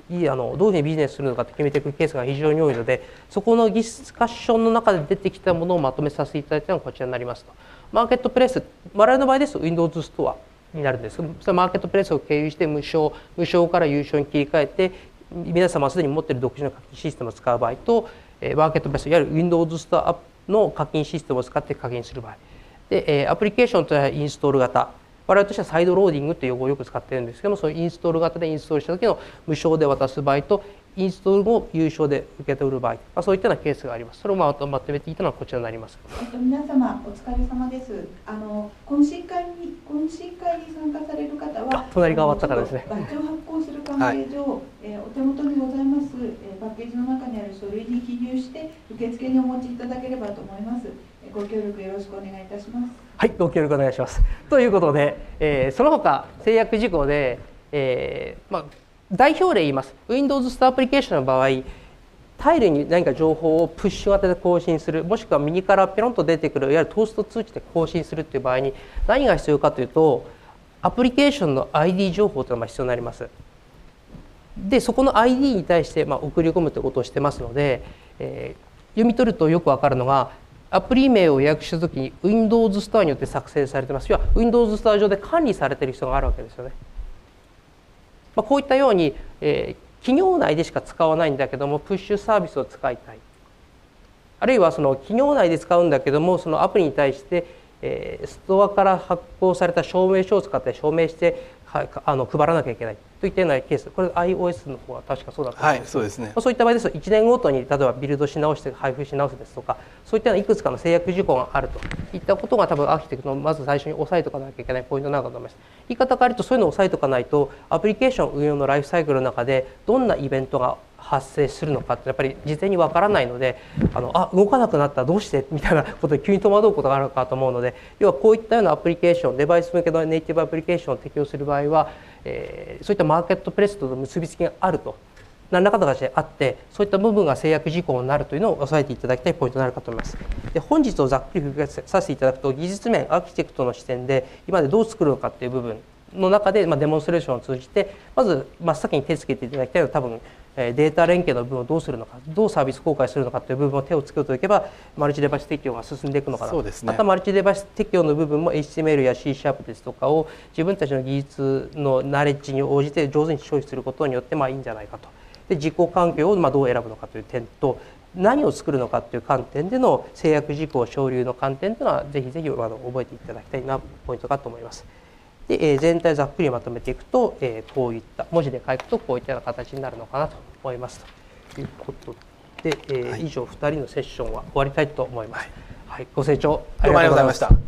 S1: いいあのどういうふうにビジネスするのかって決めていくケースが非常に多いので、そこのディスカッションの中で出てきたものをまとめさせていただいたのがこちらになりますと。マーケットプレイス、我々の場合ですと Windows ストアになるんですけど、それはマーケットプレイスを経由して無償、無償から有償に切り替えて、皆様はすでに持っている独自の課金システムを使う場合と、マーケットプレイス、いわゆる Windows ストアの課金システムを使って課金する場合。で、アプリケーションというのはインストール型。我々としてはサイドローディングという用語をよく使っているんですけども、そういうインストール型でインストールした時の無償で渡す場合と、インストールを有償で受け取る場合、まあ、そういったようなケースがあります。それをまとめていたのはこちらになります。
S3: えっと、皆様お疲れ様です。あの懇親会に懇親会に参加される方は
S1: 隣が終わったからですね。
S3: バッジを発行する関係上、はい、えー、お手元にございます、えー、パッケージの中にある書類に記入して受付にお持ちいただければと思います。えー、ご協力よろしくお願いいたします。
S1: はい、ご協力お願いします。ということで、えー、その他制約事項で、えーまあ、代表例言います。Windows ストアアプリケーションの場合、タイルに何か情報をプッシュ型で更新する、もしくは右からペロンと出てくるいわゆるトースト通知で更新するという場合に何が必要かというと、アプリケーションの アイディー 情報というのが必要になります。で、そこの アイディー に対してまあ送り込むということをしてますので、えー、読み取るとよくわかるのが、アプリ名を予約したときに Windows ストアによって作成されてます。要は Windows ストア上で管理されている必要があるわけですよね。まあ、こういったように、えー企業内でしか使わないんだけどもプッシュサービスを使いたい、あるいはその企業内で使うんだけどもそのアプリに対して、えー、ストアから発行された証明書を使って証明してあの配らなきゃいけないといったようなケース、これ iOS の方は確かそうだったと思うんです。
S2: はい、そうですね。
S1: そういった場合ですといちねんごとに例えばビルドし直して配布し直すですとか、そういったようないくつかの制約事項があるといったことが多分アーキテクトのまず最初に押さえておかなきゃいけないポイントなのかと思います。言い方変えるとそういうのを押さえておかないとアプリケーション運用のライフサイクルの中でどんなイベントが発生するのかってやっぱり事前にわからないので、あのあ動かなくなったどうしてみたいなことで急に戸惑うことがあるかと思うので、要はこういったようなアプリケーション、デバイス向けのネイティブアプリケーションを適用する場合は、えー、そういったマーケットプレイスとの結びつきがあると何らかの形であって、そういった部分が制約事項になるというのを押さえていただきたいポイントになるかと思います。で、本日をざっくり振り返させていただくと、技術面アーキテクトの視点で今までどう作るのかっていう部分の中で、まあ、デモンストレーションを通じてまず真っ先に手つけていただきたいのは多分データ連携の部分をどうするのか、どうサービス公開するのかという部分を手をつけておけばマルチデバイス適用が進んでいくのかな。
S2: そうですね。
S1: またマルチデバイス適用の部分も エイチティーエムエル や C シャープですとかを自分たちの技術のナレッジに応じて上手に消費することによってまあいいんじゃないかと。で、実行環境をまあどう選ぶのかという点と、何を作るのかという観点での制約事項省流の観点というのはぜひぜひ覚えていただきたいなポイントかと思います。で、えー、全体ざっくりまとめていくと、えー、こういった文字で書くとこういったような形になるのかなと思いますということで、えーはい、以上ふたりのセッションは終わりたいと思います。はい、はい、ご清聴ありがとうございました。